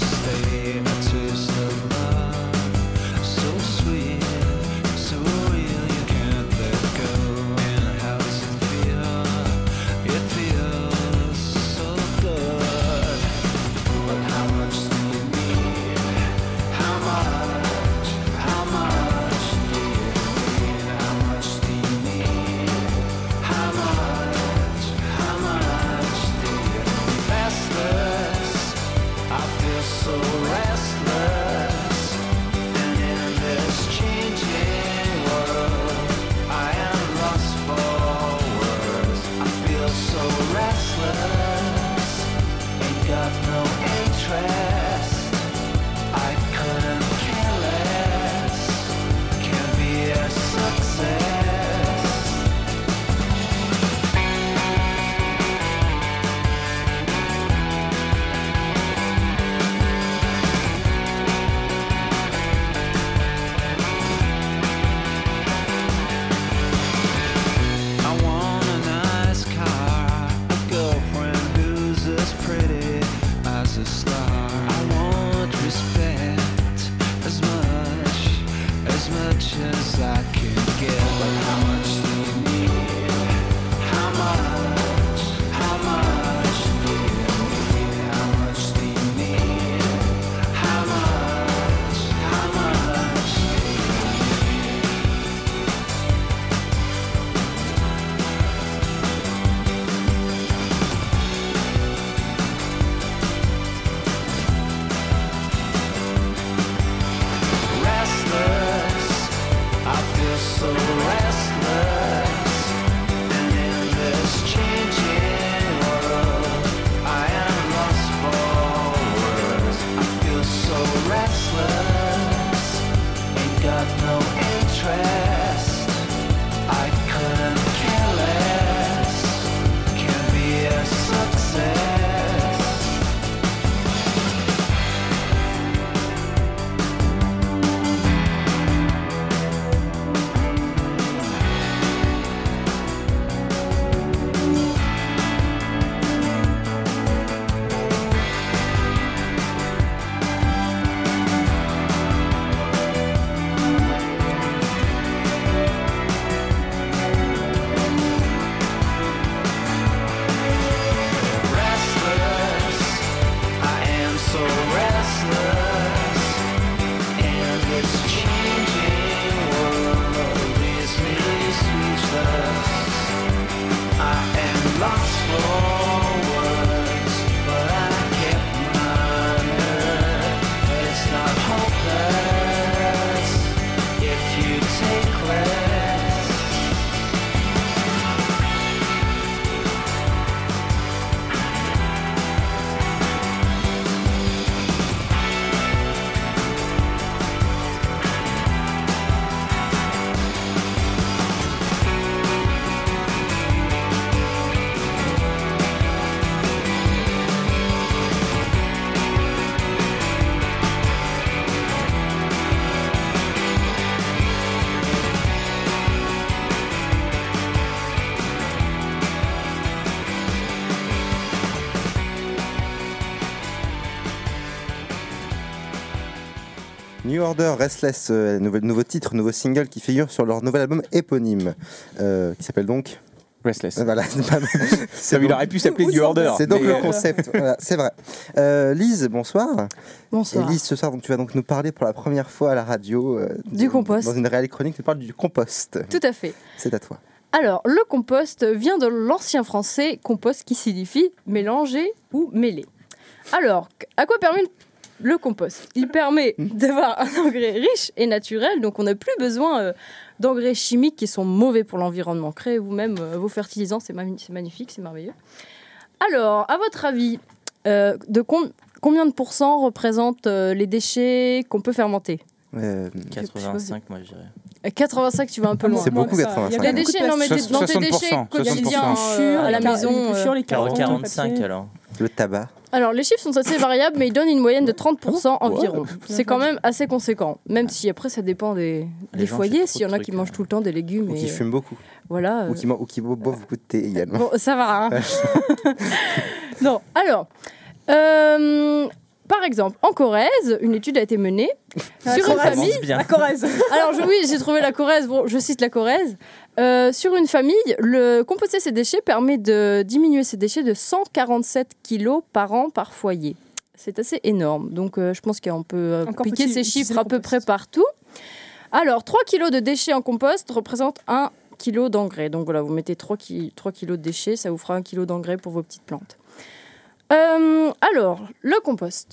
S3: New Order Restless, euh, nouveau, nouveau titre, nouveau single qui figure sur leur nouvel album éponyme, euh, qui s'appelle donc
S8: Restless.
S3: Euh, Voilà, c'est pas- c'est
S8: Comme il
S3: donc-
S8: aurait pu s'appeler New Order.
S3: C'est donc
S8: mais,
S3: le
S8: euh,
S3: concept, voilà, c'est vrai. Euh, Lise, bonsoir.
S10: Bonsoir.
S3: Et Lise, ce soir, donc, tu vas donc nous parler pour la première fois à la radio euh,
S10: Du
S3: de-
S10: compost.
S3: Dans une réelle chronique, tu parles du compost.
S10: Tout à fait.
S3: C'est à toi.
S10: Alors, le compost vient de l'ancien français compost qui signifie mélanger ou mêler. Alors, à quoi permet le compost? Il permet d'avoir un engrais riche et naturel, donc on n'a plus besoin euh, d'engrais chimiques qui sont mauvais pour l'environnement. Créez vous-même euh, vos fertilisants, c'est ma- c'est magnifique, c'est merveilleux. Alors, à votre avis, euh, de com- combien de pourcents représentent euh, les déchets qu'on peut fermenter?
S3: Euh,
S5: quatre-vingt-cinq, moi je dirais.
S10: Euh, quatre-vingt-cinq, tu vas un peu loin.
S3: C'est beaucoup,
S4: Moins que ça. Il y a
S3: quatre-vingt-cinq.
S10: Les
S4: beaucoup de
S10: déchets, non, mais
S8: plastique.
S10: tes- dans tes
S8: soixante pour
S10: déchets
S8: cent,
S10: quotidiens
S8: soixante
S10: euh, à la
S4: les car-
S10: maison.
S4: les
S10: euh,
S4: épluchures, les carottes, le
S5: quarante-cinq
S4: papier.
S5: alors.
S3: Le tabac.
S10: Alors, les chiffres sont assez variables, mais ils donnent une moyenne de trente pour cent environ. C'est quand même assez conséquent. Même si après, ça dépend des,
S5: Les
S10: des
S5: gens
S10: foyers.
S5: achètent
S10: S'il y en
S5: trop
S10: a
S5: de
S10: qui
S5: trucs,
S10: mangent
S5: hein.
S10: tout le temps des légumes.
S3: Ou qui
S10: et,
S3: fument beaucoup.
S10: Voilà.
S3: Ou qui, man- ou qui bo- boivent beaucoup de thé également.
S10: Bon, ça va. Hein. Non, alors. euh, par exemple, en Corrèze, une étude a été menée
S4: La
S10: sur une
S4: Corrèze.
S10: famille.
S5: Bien.
S4: La Corrèze.
S10: Alors je- oui, j'ai trouvé la Corrèze. Bon, je cite la Corrèze. Euh, sur une famille, le composter ses déchets permet de diminuer ses déchets de cent quarante-sept kilos par an par foyer. C'est assez énorme. Donc euh, je pense qu'on peut euh,
S4: Encore
S10: appliquer
S4: faut-il
S10: ces
S4: utiliser
S10: chiffres
S4: le
S10: à peu
S4: compost.
S10: près partout. Alors, trois kilos de déchets en compost représentent un kilo d'engrais. Donc voilà, vous mettez trois, ki- trois kilos de déchets, ça vous fera un kilo d'engrais pour vos petites plantes. Euh, alors, le compost.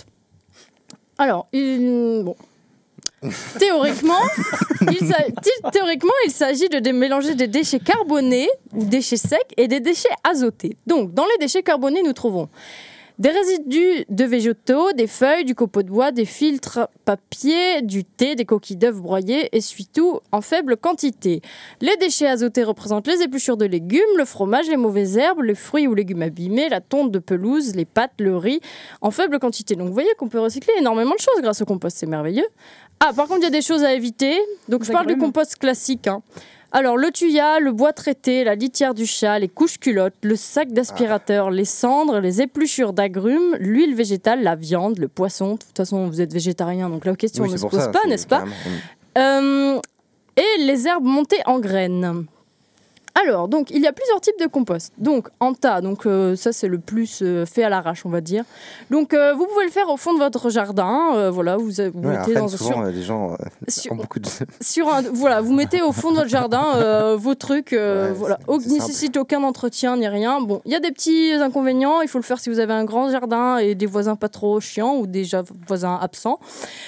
S10: Alors, il, bon. Théoriquement, il s'a- thé- théoriquement, il s'agit de dé- mélanger des déchets carbonés ou déchets secs et des déchets azotés. Donc, dans les déchets carbonés, nous trouvons des résidus de végétaux, des feuilles, du copeau de bois, des filtres papier, du thé, des coquilles d'œufs broyées et surtout en faible quantité. Les déchets azotés représentent les épluchures de légumes, le fromage, les mauvaises herbes, les fruits ou légumes abîmés, la tonte de pelouse, les pâtes, le riz en faible quantité. Donc vous voyez qu'on peut recycler énormément de choses grâce au compost, c'est merveilleux. Ah, par contre, il y a des choses à éviter. Donc je
S4: Des
S10: parle du
S4: agrumes.
S10: compost classique, hein. Alors, le tuya, le bois traité, la litière du chat, les couches culottes, le sac d'aspirateur, les cendres, les épluchures d'agrumes, l'huile végétale, la viande, le poisson. De toute façon, vous êtes végétarien, donc la question
S3: Oui,
S10: ne
S3: c'est
S10: se
S3: pour
S10: pose
S3: ça,
S10: pas,
S3: c'est
S10: n'est-ce pas?
S3: carrément-
S10: Euh, Et les herbes montées en graines. Alors, donc, il y a plusieurs types de compost. Donc, en tas, donc euh, ça c'est le plus euh, fait à l'arrache, on va dire. Donc, euh, vous pouvez le faire au fond de votre jardin. euh, voilà, vous, vous
S3: Ouais,
S10: mettez
S3: après,
S10: dans
S3: souvent,
S10: sur,
S3: euh, les gens euh,
S10: sur-
S3: ont beaucoup de.
S10: sur un, voilà, vous mettez au fond de votre jardin euh, vos trucs. euh,
S3: Ouais,
S10: voilà,
S3: c'est-
S10: Au-
S3: c'est simple.
S10: nécessite aucun entretien ni rien. Bon, il y a des petits inconvénients. Il faut le faire si vous avez un grand jardin et des voisins pas trop chiants ou des ja- voisins absents.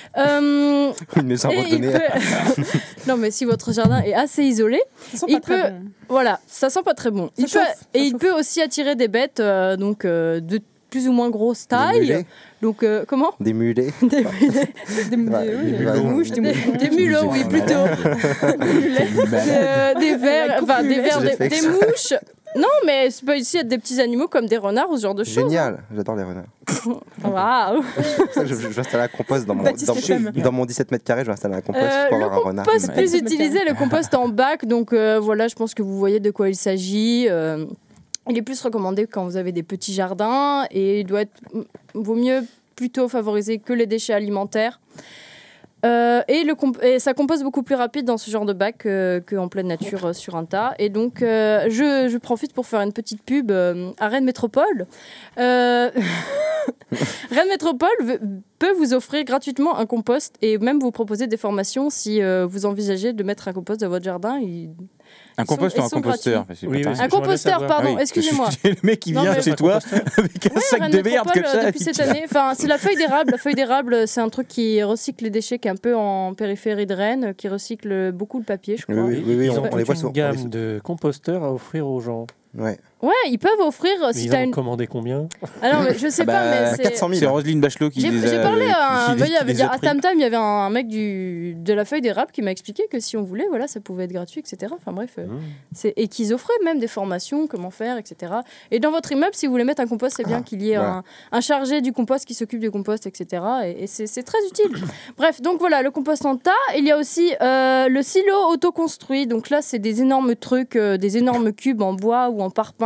S10: Euh,
S3: Une maison
S10: et il
S3: abandonnée.
S10: peut- non, mais si votre jardin est assez isolé,
S4: Ça sent
S10: il
S4: pas très
S10: peut-
S4: bon.
S10: voilà, ça sent pas très bon. Il
S4: Ça
S10: peut-
S4: chauffe, ça
S10: et il
S4: chauffe.
S10: peut aussi attirer des bêtes, euh, donc euh, de plus ou moins grosse
S3: Des
S10: taille.
S3: mulets.
S10: Donc euh, comment
S3: Des mulets.
S10: Des,
S4: Des,
S3: Ouais,
S4: oui,
S3: des
S4: des
S3: mulots.
S4: mouches, des
S10: des,
S4: mouches.
S10: des mulots, oui, plutôt. Euh, des vers,
S4: La
S10: enfin des vers,
S3: J'ai
S10: des,
S3: fait
S10: des
S3: exprès.
S10: mouches. Non, mais ça peut aussi être des petits animaux comme des renards ou ce genre de choses.
S3: Génial, j'adore les renards.
S10: Waouh.
S3: C'est pour ça que je, je vais installer un compost dans mon,
S4: Baptiste
S3: dans,
S4: F M.
S3: dans mon dix-sept mètres carrés, je vais installer un compost
S10: Euh,
S3: pour
S10: le
S3: avoir un renard.
S10: compost plus
S4: Ouais.
S10: utilisé, le compost en bac. Donc euh, voilà, je pense que vous voyez de quoi il s'agit. Euh, il est plus recommandé quand vous avez des petits jardins et il doit être, vaut mieux plutôt favoriser que les déchets alimentaires. Euh, et, le comp- et ça compose beaucoup plus rapide dans ce genre de bac euh, qu'en pleine nature euh, sur un tas. Et donc, euh, je, je profite pour faire une petite pub euh, à Rennes Métropole. Euh, Rennes Métropole veut- peut vous offrir gratuitement un compost et même vous proposer des formations si euh, vous envisagez de mettre un compost dans votre jardin. Il-
S8: Un
S10: Ils sont-
S8: compost
S10: ils
S8: ou un
S10: sont
S8: composteur
S10: gratuits.
S8: c'est
S7: Oui,
S8: pas
S7: oui,
S8: pareil.
S10: Un
S7: J'aimerais
S10: composteur,
S7: savoir.
S10: pardon,
S8: Ah oui,
S10: excusez-moi.
S8: Le mec qui
S10: Non,
S8: vient
S10: mais-
S8: chez toi avec un
S10: Ouais,
S8: sac
S10: Rennes
S8: de merde
S10: Métropole,
S8: comme ça.
S10: depuis
S8: et
S10: cette
S8: tu-
S10: année. Enfin, c'est la feuille d'érable. La feuille d'érable, c'est un truc qui recycle les déchets, qui est un peu en périphérie de Rennes, qui recycle beaucoup le papier, je crois.
S3: Oui, oui, oui,
S7: Ils
S3: on,
S7: ont
S3: on les voit
S7: toute
S3: sur.
S7: une
S3: on les-
S7: gamme de composteurs à offrir aux gens.
S3: Ouais.
S10: Ouais, ils peuvent offrir
S7: Mais
S10: si
S7: ils
S10: t'as
S7: en ont
S10: une.
S7: commandé combien?
S10: Alors, mais je sais
S8: Ah bah,
S10: pas, mais c'est.
S3: quatre cent mille.
S8: C'est Roselyne Bachelot qui
S10: J'ai
S8: les a.
S10: j'ai parlé à un.
S8: qui- qui
S10: il y avait-
S8: les a
S10: à
S8: pris.
S10: Tam Tam, il y avait un mec du, de la feuille d'érable qui m'a expliqué que si on voulait, voilà, ça pouvait être gratuit, et cetera. Enfin bref. euh,
S7: Mmh.
S10: c'est- Et qu'ils offraient même des formations, comment faire, et cetera. Et dans votre immeuble, si vous voulez mettre un compost, c'est bien
S3: Ah,
S10: qu'il y ait
S3: voilà.
S10: un, un chargé du compost qui s'occupe du compost, et cetera. Et, et c'est c'est très utile. Bref, donc voilà, le compost en tas. Il y a aussi euh, le silo autoconstruit. Donc là, c'est des énormes trucs, euh, des énormes cubes en bois ou en parpaing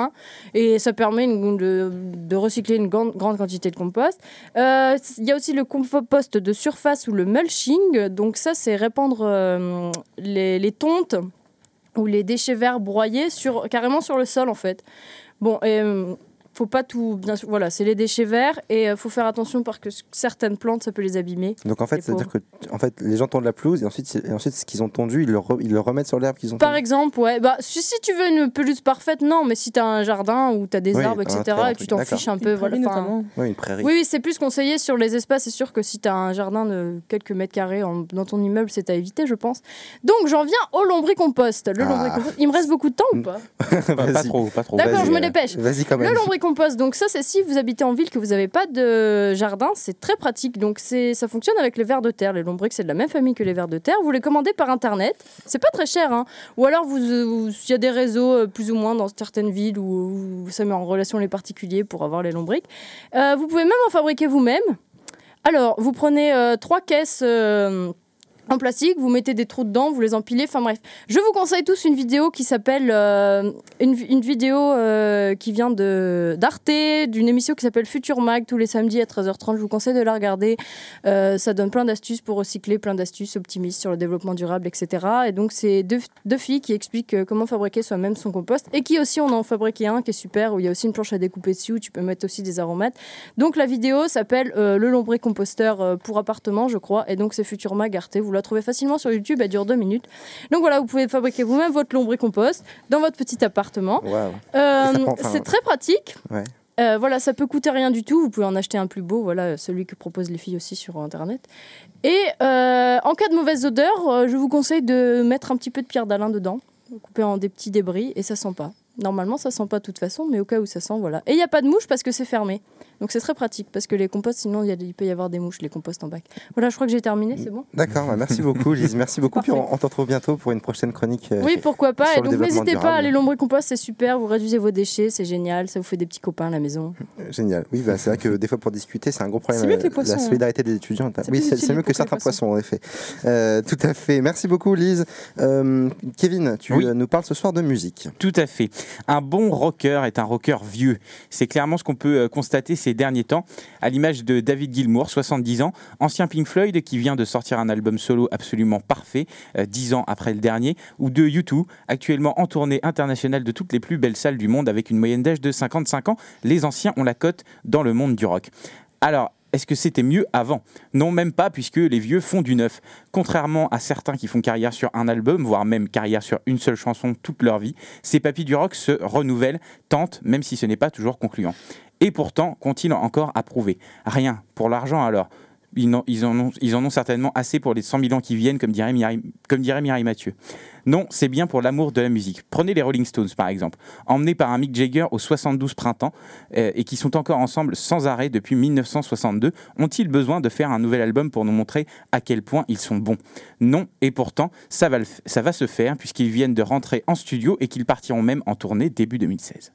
S10: moins et ça permet une- de, de recycler une grande, grande quantité de compost. Euh, Il y a aussi le compost de surface ou le mulching. Donc ça, c'est répandre euh, les, les tontes ou les déchets verts broyés sur, carrément sur le sol en fait. Bon, et euh, faut pas tout, bien sûr, voilà, c'est les déchets verts et euh, faut faire attention parce que certaines plantes, ça peut les abîmer.
S3: Donc en fait,
S10: Les
S3: c'est-à-dire
S10: pauvres.
S3: que en fait, les gens tondent la pelouse et ensuite, et ensuite ce qu'ils ont tondu, ils le, re- ils le remettent sur l'herbe qu'ils ont
S10: Par
S3: tondue.
S10: exemple, ouais, bah, si, si tu veux une pelouse parfaite, non, mais si tu as un jardin où tu as des
S3: Oui,
S10: arbres,
S3: un
S10: et cetera,
S3: terrain,
S10: et tu t'en
S3: d'accord.
S10: fiches un
S4: Une
S10: peu,
S4: prairie
S10: voilà. enfin,
S4: notamment.
S3: Oui, une prairie.
S10: Oui, oui, c'est plus conseillé sur les espaces. C'est sûr que si tu as un jardin de quelques mètres carrés en- dans ton immeuble, c'est à éviter, je pense. Donc, j'en viens au lombricompost. Le
S3: Ah.
S10: lombricompost, il me reste beaucoup de temps ou pas
S8: Pas, pas
S3: Vas-y.
S8: trop, pas trop.
S10: D'accord,
S3: Vas-y,
S10: je me
S3: euh,
S10: dépêche.
S3: Vas-y quand
S10: Le
S3: même.
S10: lombricompost, donc ça, c'est si vous habitez en ville que vous n'avez pas de jardin, c'est très pratique. Donc c'est, ça fonctionne avec les vers de terre. Les lombrics, c'est de la même famille que les vers de terre. Vous les commandez par internet. C'est pas très cher, hein. Ou alors vous, vous- il y a des réseaux euh, plus ou moins dans certaines villes où, où ça met en relation les particuliers pour avoir les lombrics. Euh, vous pouvez même en fabriquer vous-même. Alors, vous prenez euh, trois caisses. euh, en plastique, vous mettez des trous dedans, vous les empilez, enfin bref. Je vous conseille tous une vidéo qui s'appelle, euh, une, une vidéo euh, qui vient de, d'Arte, d'une émission qui s'appelle Futur Mag, tous les samedis à treize heures trente, je vous conseille de la regarder. Euh, ça donne plein d'astuces pour recycler, plein d'astuces optimistes sur le développement durable, et cetera. Et donc c'est deux, deux filles qui expliquent euh, comment fabriquer soi-même son compost, et qui aussi, on en fabriqué un qui est super, où il y a aussi une planche à découper dessus, où tu peux mettre aussi des aromates. Donc la vidéo s'appelle euh, Le lombricomposteur euh, pour appartement, je crois, et donc c'est Futur Mag Arte, vous la trouvez facilement sur YouTube, elle dure deux minutes. Donc voilà, vous pouvez fabriquer vous-même votre lombricompost dans votre petit appartement.
S3: Waouh.
S10: Euh,
S3: Et ça prend- enfin,
S10: c'est très pratique.
S3: Ouais.
S10: Euh, voilà, ça peut coûter rien du tout. Vous pouvez en acheter un plus beau, voilà, celui que proposent les filles aussi sur Internet. Et euh, en cas de mauvaise odeur, euh, je vous conseille de mettre un petit peu de pierre d'Alain dedans, couper en des petits débris, et ça sent pas. Normalement, ça sent pas de toute façon, mais au cas où ça sent, voilà. Et il n'y a pas de mouches parce que c'est fermé. Donc c'est très pratique parce que les composts, sinon il y a- il peut y avoir des mouches, les composts en bac. Voilà, je crois que j'ai terminé, c'est bon.
S3: D'accord, bah, merci beaucoup Lise, merci beaucoup. Puis on, on te retrouve bientôt pour une prochaine chronique. euh,
S10: Oui, pourquoi pas.
S3: sur
S10: Et
S3: le
S10: donc
S3: développement
S10: n'hésitez pas,
S3: durable.
S10: les lombricompost, c'est super. Vous réduisez vos déchets, c'est génial. Ça vous fait des petits copains à la maison.
S3: Euh, Génial. Oui, bah, c'est vrai que des fois pour discuter, c'est un gros problème.
S10: C'est mieux que les
S3: euh,
S10: poissons,
S3: La
S10: hein.
S3: solidarité des étudiants.
S10: C'est
S3: Oui,
S10: plus
S3: c'est
S10: utile
S3: c'est mieux
S10: pour
S3: que
S10: les
S3: certains
S10: poissons.
S3: poissons, en effet. Euh, tout à fait. Merci beaucoup Lise. Euh, Kevin, tu
S8: Oui.
S3: euh, nous parles ce soir de musique.
S8: Tout à fait. Un bon rocker est un rocker vieux. C'est clairement ce qu'on peut euh, constater ces derniers temps, à l'image de David Gilmour, soixante-dix ans, ancien Pink Floyd qui vient de sortir un album solo absolument parfait, euh, dix ans après le dernier, ou de U deux, actuellement en tournée internationale de toutes les plus belles salles du monde avec une moyenne d'âge de cinquante-cinq ans. Les anciens ont la cote dans le monde du rock. Alors, est-ce que c'était mieux avant ? Non, même pas, puisque les vieux font du neuf. Contrairement à certains qui font carrière sur un album, voire même carrière sur une seule chanson toute leur vie, ces papis du rock se renouvellent, tentent, même si ce n'est pas toujours concluant. Et pourtant, qu'ont-ils encore à prouver ? Rien. Pour l'argent alors ? Ils, n'en- ils en ont, ils en ont certainement assez pour les cent mille ans qui viennent, comme dirait Mireille, comme dirait Mireille Mathieu. Non, c'est bien pour l'amour de la musique. Prenez les Rolling Stones par exemple, emmenés par un Mick Jagger aux soixante-douze printemps euh, et qui sont encore ensemble sans arrêt depuis mille neuf cent soixante-deux. Ont-ils besoin de faire un nouvel album pour nous montrer à quel point ils sont bons ? Non, et pourtant, ça va, le f- ça va se faire puisqu'ils viennent de rentrer en studio et qu'ils partiront même en tournée début deux mille seize.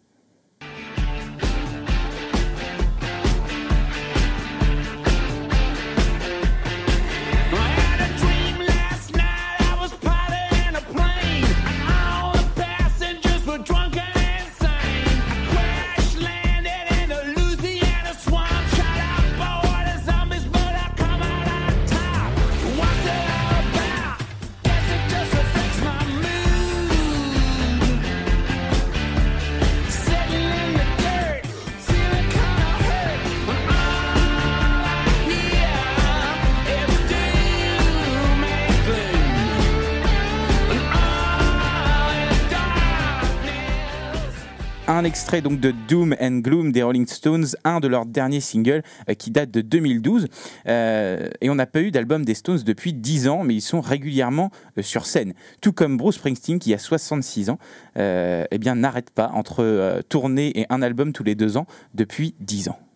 S8: Un extrait donc de Doom and Gloom des Rolling Stones, un de leurs derniers singles euh, qui date de deux mille douze. Euh, et on n'a pas eu d'album des Stones depuis dix ans, mais ils sont régulièrement euh, sur scène. Tout comme Bruce Springsteen qui a soixante-six ans, euh, eh bien n'arrête pas entre euh, tournée et un album tous les deux ans depuis dix ans.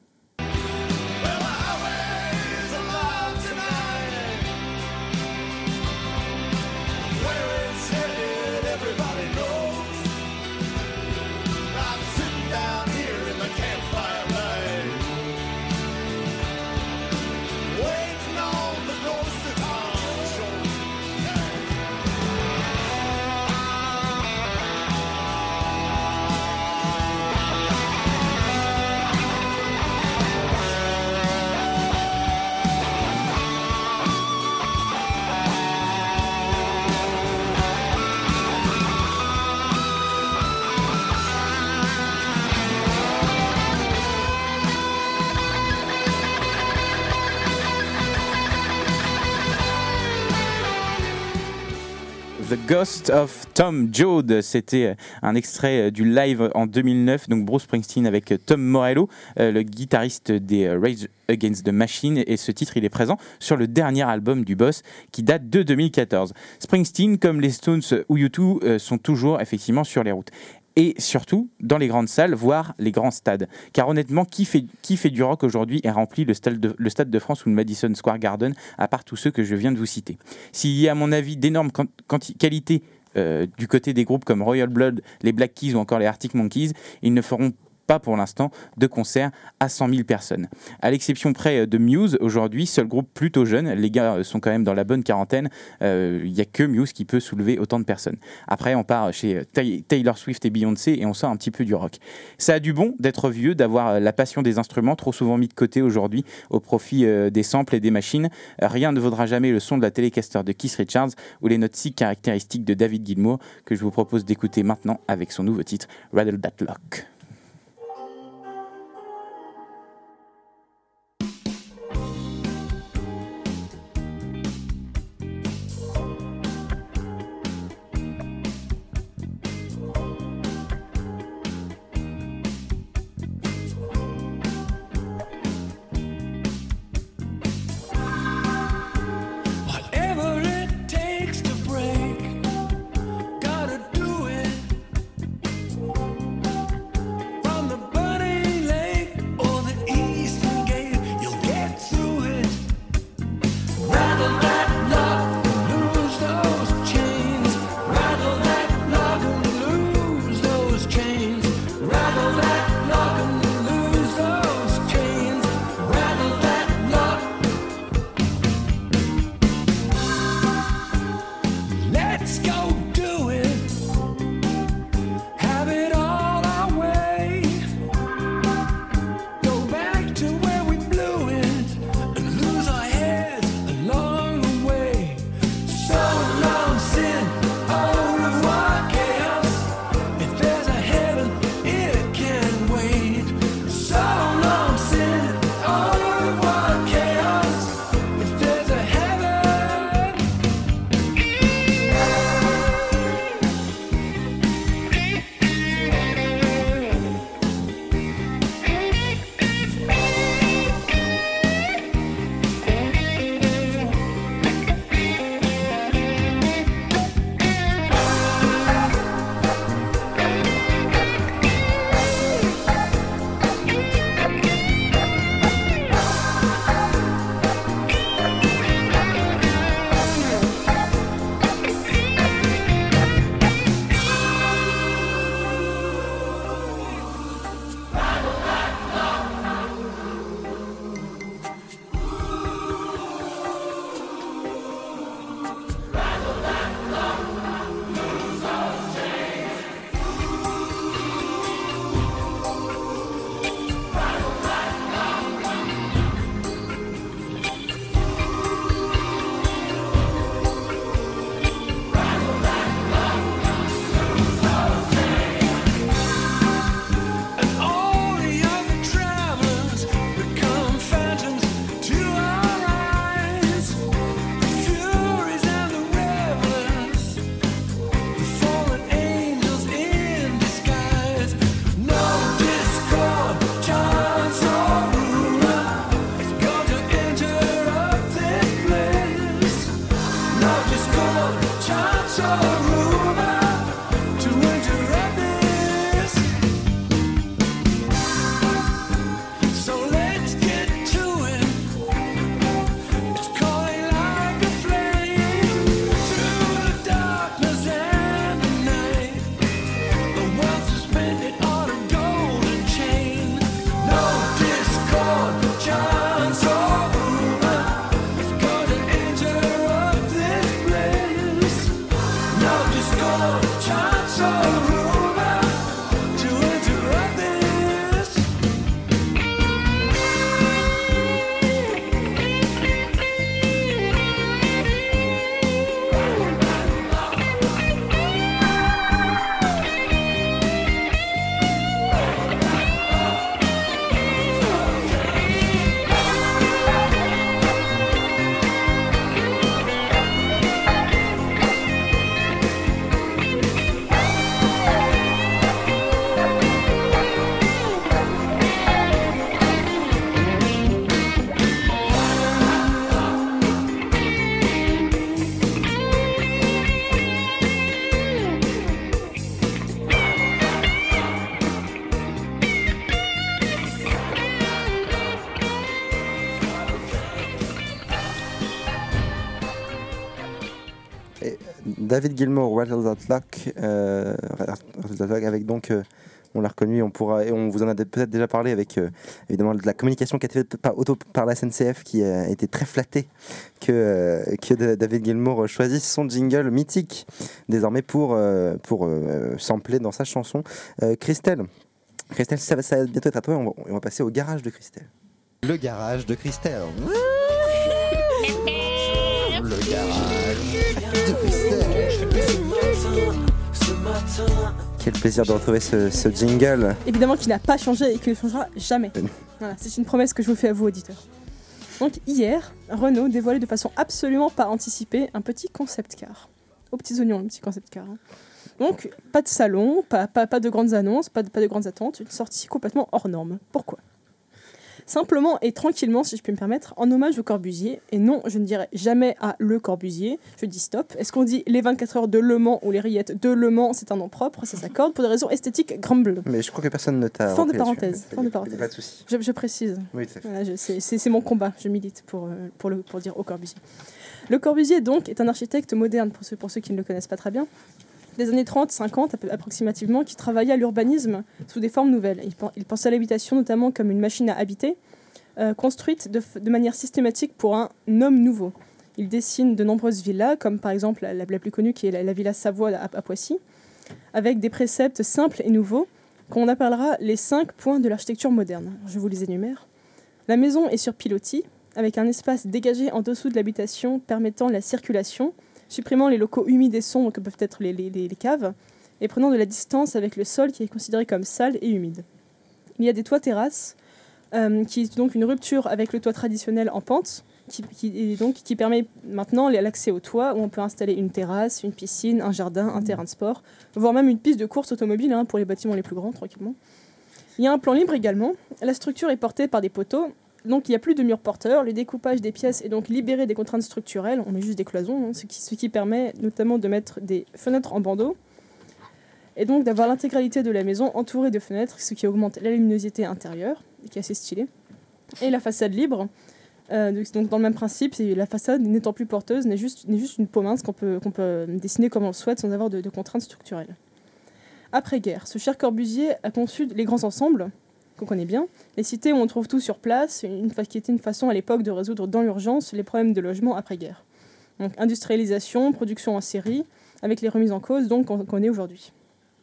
S11: Waiting
S8: The Ghost of Tom Joad. C'était un extrait du live en deux mille neuf, donc Bruce Springsteen avec Tom Morello, le guitariste des Rage Against the Machine, et ce titre il est présent sur le dernier album du boss qui date de deux mille quatorze. Springsteen, comme les Stones ou U deux, sont toujours effectivement sur les routes. Et surtout dans les grandes salles, voire les grands stades. Car honnêtement, qui fait, qui fait du rock aujourd'hui et remplit le stade, de, le Stade de France ou le Madison Square Garden, à part tous ceux que je viens de vous citer. S'il y a à mon avis d'énormes quanti- qualités euh, du côté des groupes comme Royal Blood, les Black Keys ou encore les Arctic Monkeys, ils ne feront pas pour l'instant de concert à cent mille personnes. À l'exception près de Muse, aujourd'hui, seul groupe plutôt jeune, les gars sont quand même dans la bonne quarantaine, il euh, n'y a que Muse qui peut soulever autant de personnes. Après, on part chez Taylor Swift et Beyoncé et on sort un petit peu du rock. Ça a du bon d'être vieux, d'avoir la passion des instruments, trop souvent mis de côté aujourd'hui au profit euh, des samples et des machines. Rien ne vaudra jamais le son de la Telecaster de Keith Richards ou les notes si caractéristiques de David Gilmour, que je vous propose d'écouter maintenant avec son nouveau titre Rattle That Lock.
S11: Whatever it takes to break, gotta do it.
S3: David Gilmour, Rattle That Lock, euh, Rattle That Lock avec donc, euh, on l'a reconnu, on pourra, et on vous en a peut-être déjà parlé avec euh, évidemment de la communication qui a été faite par, auto, par la S N C F qui a été très flattée que, euh, que de- David Gilmour choisisse son jingle mythique désormais pour, euh, pour euh, sampler dans sa chanson. Euh, Christelle, Christelle, ça va, ça va bientôt être à toi, on va, on va passer au garage de Christelle.
S13: Le garage de Christelle. Le garage de Christelle.
S3: Quel plaisir de retrouver ce, ce jingle.
S4: Évidemment qui n'a pas changé et qui ne changera jamais. Voilà, c'est une promesse que je vous fais à vous, auditeurs. Donc hier, Renault dévoilait de façon absolument pas anticipée un petit concept car. Aux petits oignons, le petit concept car. hein. Donc, pas de salon, pas, pas, pas de grandes annonces, pas de, pas de grandes attentes, une sortie complètement hors norme. Pourquoi ? Simplement et tranquillement, si je peux me permettre, en hommage au Corbusier. Et non, je ne dirai jamais à Le Corbusier, je dis stop. Est-ce qu'on dit les vingt-quatre heures de Le Mans ou les rillettes de Le Mans, c'est un nom propre, ça s'accorde pour des raisons esthétiques grumble.
S3: Mais je crois que personne ne t'a.
S4: Fin de
S3: repris
S4: parenthèse.
S3: là-dessus.
S4: Fin de parenthèse.
S3: Pas de souci.
S4: Je, je précise.
S3: Oui, tout à fait.
S4: Voilà, je- c'est, c'est- c'est mon combat, je milite pour, euh, pour, le, pour dire au Corbusier. Le Corbusier, donc, est un architecte moderne, pour ceux, pour ceux qui ne le connaissent pas très bien, des années trente cinquante ap- approximativement, qui travaillait à l'urbanisme sous des formes nouvelles. Il, pen- il pensait à l'habitation notamment comme une machine à habiter, euh, construite de, f- de manière systématique pour un homme nouveau. Il dessine de nombreuses villas, comme par exemple la, la- la plus connue qui est la, la villa Savoie à, à Poissy, avec des préceptes simples et nouveaux, qu'on appellera les cinq points de l'architecture moderne. Je vous les énumère. La maison est sur pilotis, avec un espace dégagé en dessous de l'habitation permettant la circulation, supprimant les locaux humides et sombres que peuvent être les, les- les- les caves, et prenant de la distance avec le sol qui est considéré comme sale et humide. Il y a des toits terrasses, euh, qui est donc une rupture avec le toit traditionnel en pente, qui, qui- et donc, qui permet maintenant l'accès au toit, où on peut installer une terrasse, une piscine, un jardin, un terrain de sport, voire même une piste de course automobile hein, pour les bâtiments les plus grands, tranquillement. Il y a un plan libre également. La structure est portée par des poteaux, donc il n'y a plus de murs porteurs. Le découpage des pièces est donc libéré des contraintes structurelles. On met juste des cloisons, hein, ce, qui, ce qui permet notamment de mettre des fenêtres en bandeau et donc d'avoir l'intégralité de la maison entourée de fenêtres, ce qui augmente la luminosité intérieure, et qui est assez stylé. Et la façade libre, euh, donc dans le même principe, c'est la façade n'étant plus porteuse, n'est juste, n'est juste une peau mince qu'on peut, qu'on peut dessiner comme on le souhaite sans avoir de, de contraintes structurelles. Après-guerre, ce cher Corbusier a conçu les grands ensembles, qu'on connaît bien, les cités où on trouve tout sur place, une, fa- qui était une façon à l'époque de résoudre dans l'urgence les problèmes de logement après-guerre. Donc industrialisation, production en série, avec les remises en cause donc qu'on connaît aujourd'hui.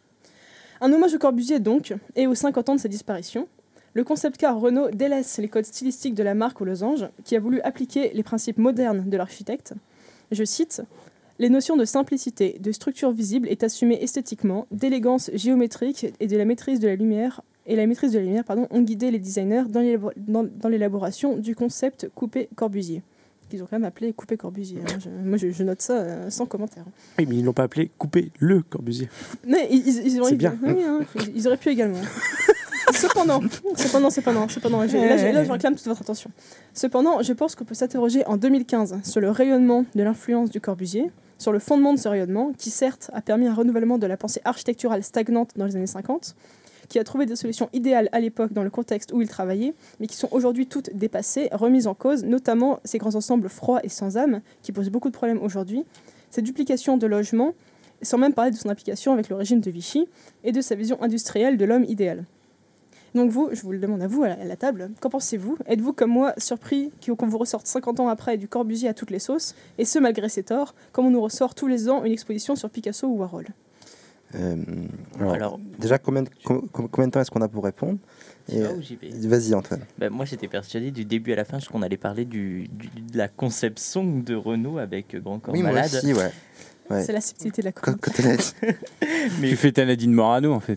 S4: Un hommage au Corbusier donc, et aux cinquante ans de sa disparition. Le concept car Renault délaisse les codes stylistiques de la marque aux losanges, qui a voulu appliquer les principes modernes de l'architecte. Je cite « Les notions de simplicité, de structure visible est assumée esthétiquement, d'élégance géométrique et de la maîtrise de la lumière et la maîtrise de la lumière pardon, ont guidé les designers dans l'élabo- dans- dans l'élaboration du concept Coupé Corbusier. » Qu'ils ont quand même appelé Coupé Corbusier. hein. Je- moi, je, je note ça euh, sans commentaire.
S6: Oui, mais ils l'ont pas appelé couper le Corbusier.
S4: Mais ils, ils- ils auraient
S6: C'est
S4: pu-
S6: bien.
S4: oui, hein, ils- ils auraient pu également. Cependant, cependant, cependant, cependant, je- là, je, là, je réclame toute votre attention. Cependant, je pense qu'on peut s'interroger en deux mille quinze sur le rayonnement de l'influence du Corbusier, sur le fondement de ce rayonnement, qui certes a permis un renouvellement de la pensée architecturale stagnante dans les années cinquante, qui a trouvé des solutions idéales à l'époque dans le contexte où il travaillait, mais qui sont aujourd'hui toutes dépassées, remises en cause, notamment ces grands ensembles froids et sans âme, qui posent beaucoup de problèmes aujourd'hui, cette duplication de logements, sans même parler de son application avec le régime de Vichy, et de sa vision industrielle de l'homme idéal. Donc vous, je vous le demande à vous, à la, à la table, qu'en pensez-vous ? Êtes-vous comme moi surpris qu'on vous ressorte cinquante ans après du Corbusier à toutes les sauces, et ce malgré ses torts, comme on nous ressort tous les ans une exposition sur Picasso ou Warhol ?
S3: Euh, alors,
S5: Alors-
S3: déjà, combien de, com- com- combien de temps est-ce qu'on a pour répondre?
S5: J'y
S3: Et,
S5: vais ou j'y vais
S3: Vas-y, Antoine.
S5: Ben, moi, j'étais persuadé du début à la fin qu'on allait parler du, du- de la concept song de Renault avec Grand Corps
S3: Oui, moi
S5: Malade.
S3: aussi, ouais. Ouais.
S4: C'est la subtilité de la
S3: Quand,
S4: com.
S3: quand elle a dit-
S5: Mais
S8: Tu fais ta Nadine Morano en fait.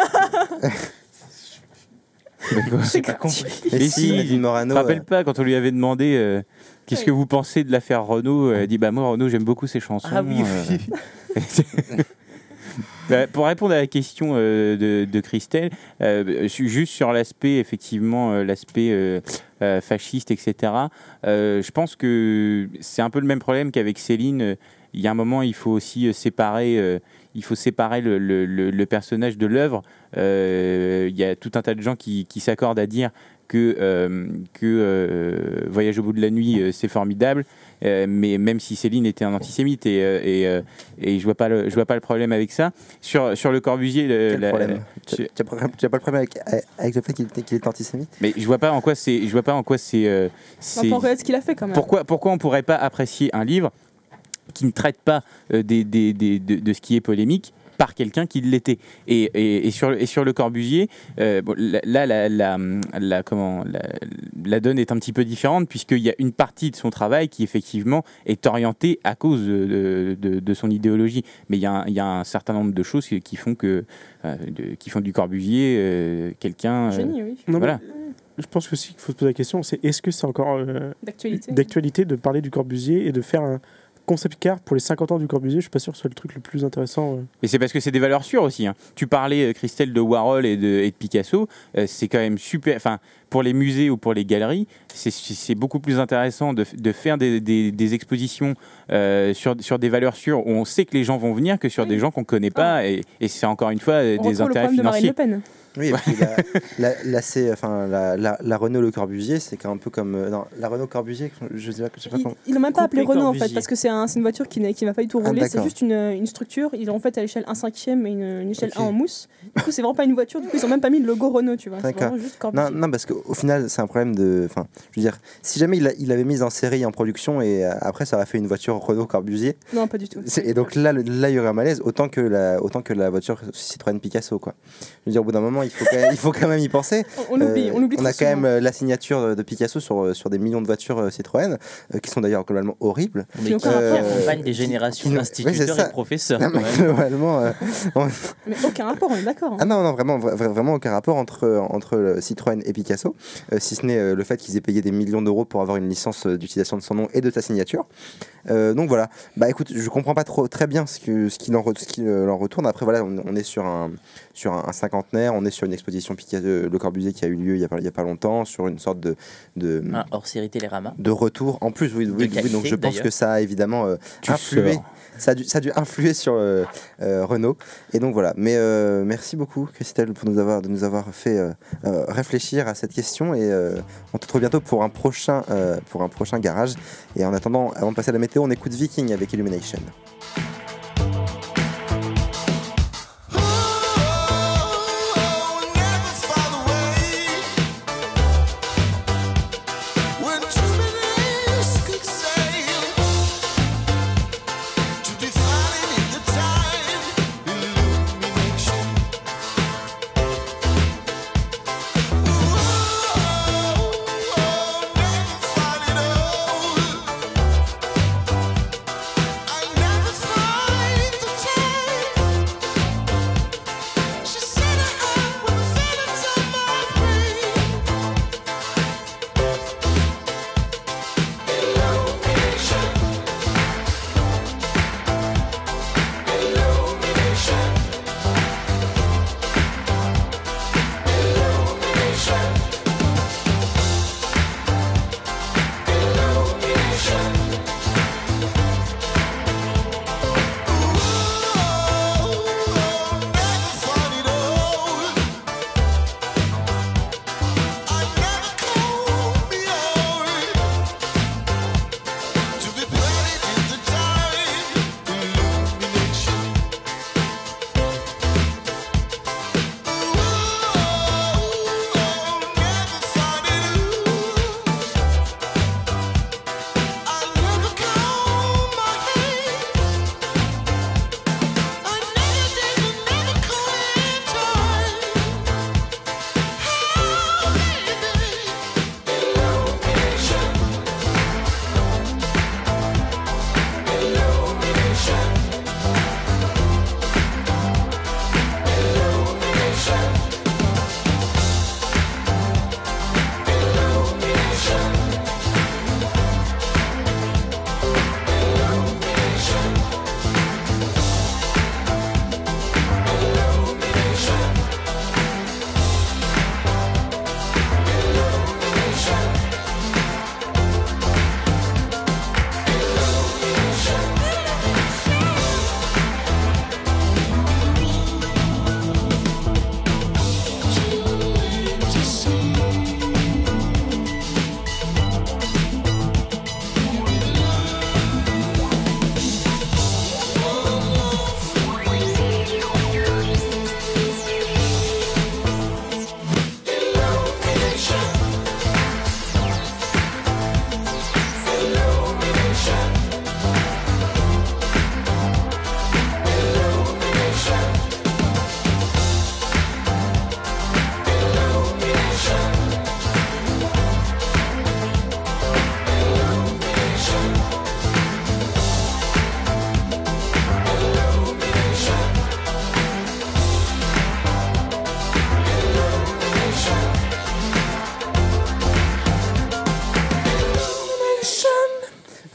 S5: j'ai pas compris.
S3: Mais
S8: Mais
S3: si,
S8: si,
S3: Nadine
S8: Tu
S3: Morano.
S8: te rappelles
S3: euh,
S8: pas quand on lui avait demandé euh, qu'est-ce
S4: Oui.
S8: que vous pensez de l'affaire Renault, elle dit bah moi Renault j'aime beaucoup ses chansons.
S5: Ah oui, oui.
S8: euh. Bah, pour répondre à la question euh, de, de Christelle, euh, su- juste sur l'aspect effectivement euh, l'aspect euh, euh, fasciste et cetera. euh, je pense que c'est un peu le même problème qu'avec Céline. Il y a un moment il faut aussi euh, séparer. euh, il faut séparer le, le- le- le personnage de l'œuvre. Euh, Il y a tout un tas de gens qui, qui s'accordent à dire que, euh, que euh, Voyage au bout de la nuit, euh, c'est formidable. Euh, mais même si Céline était un antisémite et, euh, et, euh, et je vois pas le je vois pas le problème avec ça. Sur sur le Corbusier, le,
S3: Quel
S8: la-
S3: problème
S8: tu-
S3: Tu n'as pas, tu as pas le problème avec, avec le fait qu'il était, qu'il est antisémite?
S8: mais je vois pas en quoi c'est je vois pas en quoi c'est euh,
S4: On
S8: c'est-
S4: peut reconnaître ce qu'il a fait quand même.
S8: pourquoi pourquoi on pourrait pas apprécier un livre qui ne traite pas euh, des, des, des- de, de ce qui est polémique par quelqu'un qui l'était. Et, et, et, sur, et sur le Corbusier, euh, bon, là, là, la, la, la, comment, la, la donne est un petit peu différente, puisqu'il y a une partie de son travail qui, effectivement, est orientée à cause de, de, de son idéologie. Mais il y, a un, il y a un certain nombre de choses qui font, que, euh, de, qui font du Corbusier euh, quelqu'un... euh,
S4: Génie, oui.
S6: Non,
S8: voilà.
S6: Je pense aussi qu'il faut se poser la question, c'est est-ce que c'est encore euh,
S4: D'actualité.
S6: d'actualité de parler du Corbusier et de faire un concept car pour les cinquante ans du Corbusier? Je suis pas sûr que ce soit le truc le plus intéressant. euh.
S8: Mais c'est parce que c'est des valeurs sûres aussi, hein. Tu parlais, euh, Christelle, de Warhol et de, et de Picasso. Euh, c'est quand même super. Enfin, pour les musées ou pour les galeries, c'est- c'est beaucoup plus intéressant de, de faire des, des- des expositions euh, sur, sur des valeurs sûres où on sait que les gens vont venir que sur des gens qu'on connaît pas. Et, et c'est encore une fois euh,
S4: On
S8: des
S4: retrouve le
S8: intérêts
S4: problème de Marine
S8: financiers.
S4: Le Pen.
S3: Oui, et puis la, la, la, c'est, enfin, la, la, la Renault Le Corbusier, c'est un peu comme. euh, non, la Renault Corbusier, je sais pas, je sais pas
S4: Il-
S3: comment.
S4: Ils l'ont même pas appelé
S5: Coupe les
S4: Renault en fait,
S5: Corbusier.
S4: parce que c'est un, c'est une voiture qui, n'est- qui va pas du tout
S3: Ah,
S4: rouler, c'est
S3: d'accord.
S4: juste une, une structure. Ils l'ont faite à l'échelle un cinquième et une, une échelle
S3: Ok.
S4: un en mousse. Du coup, c'est vraiment pas une voiture, du coup, ils ont même pas mis le logo Renault, tu vois. C'est
S3: D'accord.
S4: vraiment juste Corbusier.
S3: Non, non, parce qu'au final, c'est un problème de. Enfin, je veux dire, si jamais il, a- il avait mis en série, en production, et euh, après, ça aurait fait une voiture Renault Corbusier.
S4: Non, pas du tout.
S3: C'est- Et donc là, le- là, il y aurait un malaise, autant que la, autant que la voiture Citroën Picasso, quoi. Je veux dire, au bout d'un moment, il faut quand même, il faut quand même y penser.
S4: On, on oublie,
S3: Euh,
S4: on oublie
S3: on
S4: trop
S3: a quand même
S4: souvent.
S3: euh, la signature de, de Picasso sur, euh, sur des millions de voitures euh, Citroën, euh, qui sont d'ailleurs globalement horribles.
S5: Mais qui, qui
S3: Euh,
S5: accompagne des générations
S3: qui- qui-
S5: d'instituteurs
S3: oui, c'est ça.
S5: et professeurs.
S3: Non,
S5: quand
S3: mais
S5: même.
S3: globalement, euh, on-
S4: Mais aucun rapport, on est d'accord. hein.
S3: Ah non, non, vraiment, vra- vra- vraiment aucun rapport entre, entre le Citroën et Picasso, euh, si ce n'est euh, le fait qu'ils aient payé des millions d'euros pour avoir une licence euh, d'utilisation de son nom et de sa signature. Euh, donc voilà, bah écoute, je comprends pas trop très bien ce que ce qu'il en, re- ce qu'il, euh, en retourne. Après voilà, on, on est sur un sur un, un cinquantenaire, on est sur une exposition Picasso, Le Corbusier qui a eu lieu il y a pas, il y a pas longtemps, sur une sorte de de,
S5: Un hors-série Télérama.
S3: de retour. En plus, oui, oui, oui,
S5: qualité,
S3: donc je pense
S5: d'ailleurs.
S3: que ça a évidemment euh,
S8: Tu
S3: influé.
S8: sors.
S3: Ça a, dû, ça a dû influer sur euh, euh, Renault. Et donc voilà. Mais euh, merci beaucoup, Christelle, pour nous avoir, de nous avoir fait euh, euh, réfléchir à cette question. Et euh, on te retrouve bientôt pour un, prochain, euh, pour un prochain garage. Et en attendant, avant de passer à la météo, on écoute Viking avec Illumination.
S14: Never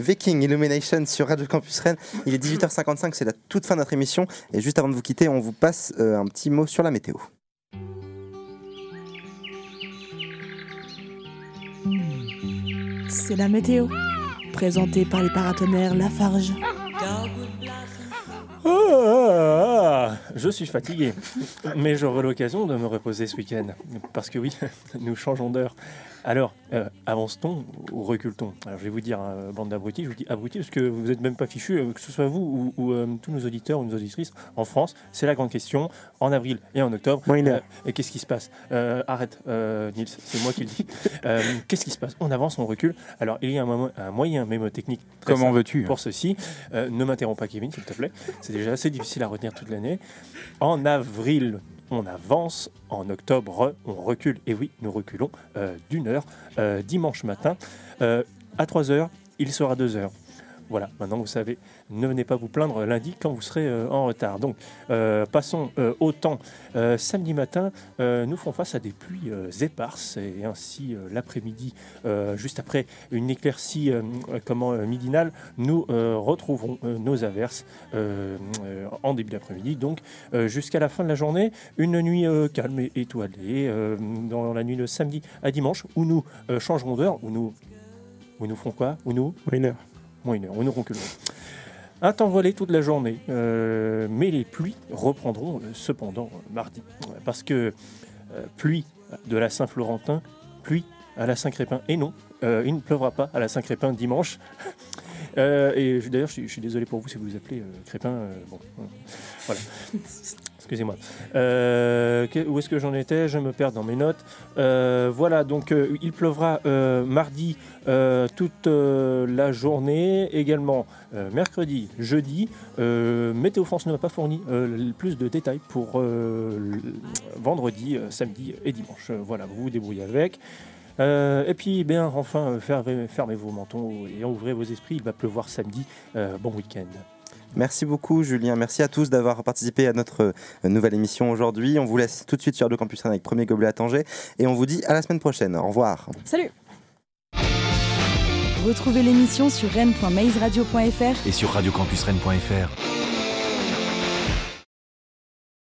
S3: Viking Illumination sur Radio Campus Rennes. Il est dix-huit heures cinquante-cinq, c'est la toute fin de notre émission. Et juste avant de vous quitter, on vous passe euh, un petit mot sur la météo.
S2: C'est la météo, présentée par les paratonnerres Lafarge.
S7: Ah, ah, ah, je suis fatigué, mais j'aurai l'occasion de me reposer ce week-end. Parce que oui, nous changeons d'heure. Alors, euh, avance-t-on ou recule-t-on? Alors, je vais vous dire, hein, bande d'abrutis, je vous dis abrutis parce que vous n'êtes même pas fichus, euh, que ce soit vous ou, ou euh, tous nos auditeurs ou nos auditrices en France. C'est la grande question. En avril et en octobre, euh, et qu'est-ce qui se passe? euh, Arrête, euh, Nils, c'est moi qui le dis. Euh, qu'est-ce qui se passe? On avance, on recule. Alors, il y a un, mo- un moyen mémotechnique très
S8: Comment
S7: simple
S8: veux-tu
S7: pour ceci. Euh, ne m'interromps pas, Kevin, s'il te plaît. C'est déjà assez difficile à retenir toute l'année. En avril, on avance, en octobre, on recule. Et oui, nous reculons euh, d'une heure. Euh, dimanche matin, euh, à trois heures, il sera deux heures. Voilà, maintenant vous savez, ne venez pas vous plaindre lundi quand vous serez euh, en retard. Donc, euh, passons euh, au temps. Euh, samedi matin, euh, nous ferons face à des pluies euh, éparses et ainsi euh, l'après-midi, euh, juste après une éclaircie euh, comment, euh, midinale, nous euh, retrouverons euh, nos averses euh, euh, en début d'après-midi. Donc, euh, jusqu'à la fin de la journée, une nuit euh, calme et étoilée euh, dans la nuit de samedi à dimanche où nous euh, changerons d'heure, où nous, où nous ferons quoi? Où nous
S6: Une heure.
S7: Moins une heure, où nous reculons. Un temps voilé toute la journée, euh, mais les pluies reprendront euh, cependant euh, mardi. Parce que euh, pluie de la Saint-Florentin, pluie à la Saint-Crépin. Et non, euh, il ne pleuvra pas à la Saint-Crépin dimanche. Euh, et je- d'ailleurs, je, suis- je suis désolé pour vous si vous vous appelez euh, Crépin. euh, bon, euh, voilà. Excusez-moi. Euh, que- où est-ce que j'en étais? Je me perds dans mes notes. Euh, voilà, donc euh, il pleuvra euh, mardi euh, toute euh, la journée, également euh, mercredi, jeudi. Euh, Météo France ne m'a pas fourni euh, plus de détails pour euh, le- vendredi, euh, samedi et dimanche. Euh, Voilà, vous vous débrouillez avec. Euh, et puis, bien, enfin, euh, fermez, fermez vos mentons et ouvrez vos esprits. Il va pleuvoir samedi. Euh, bon week-end.
S3: Merci beaucoup Julien, merci à tous d'avoir participé à notre euh, nouvelle émission aujourd'hui. On vous laisse tout de suite sur Radio Campus Rennes avec Premier Gobelet à Tanger et on vous dit à la semaine prochaine. Au revoir.
S4: Salut.
S2: Retrouvez l'émission sur rennes point maze radio point f r
S1: Et sur radio campus rennes point f r.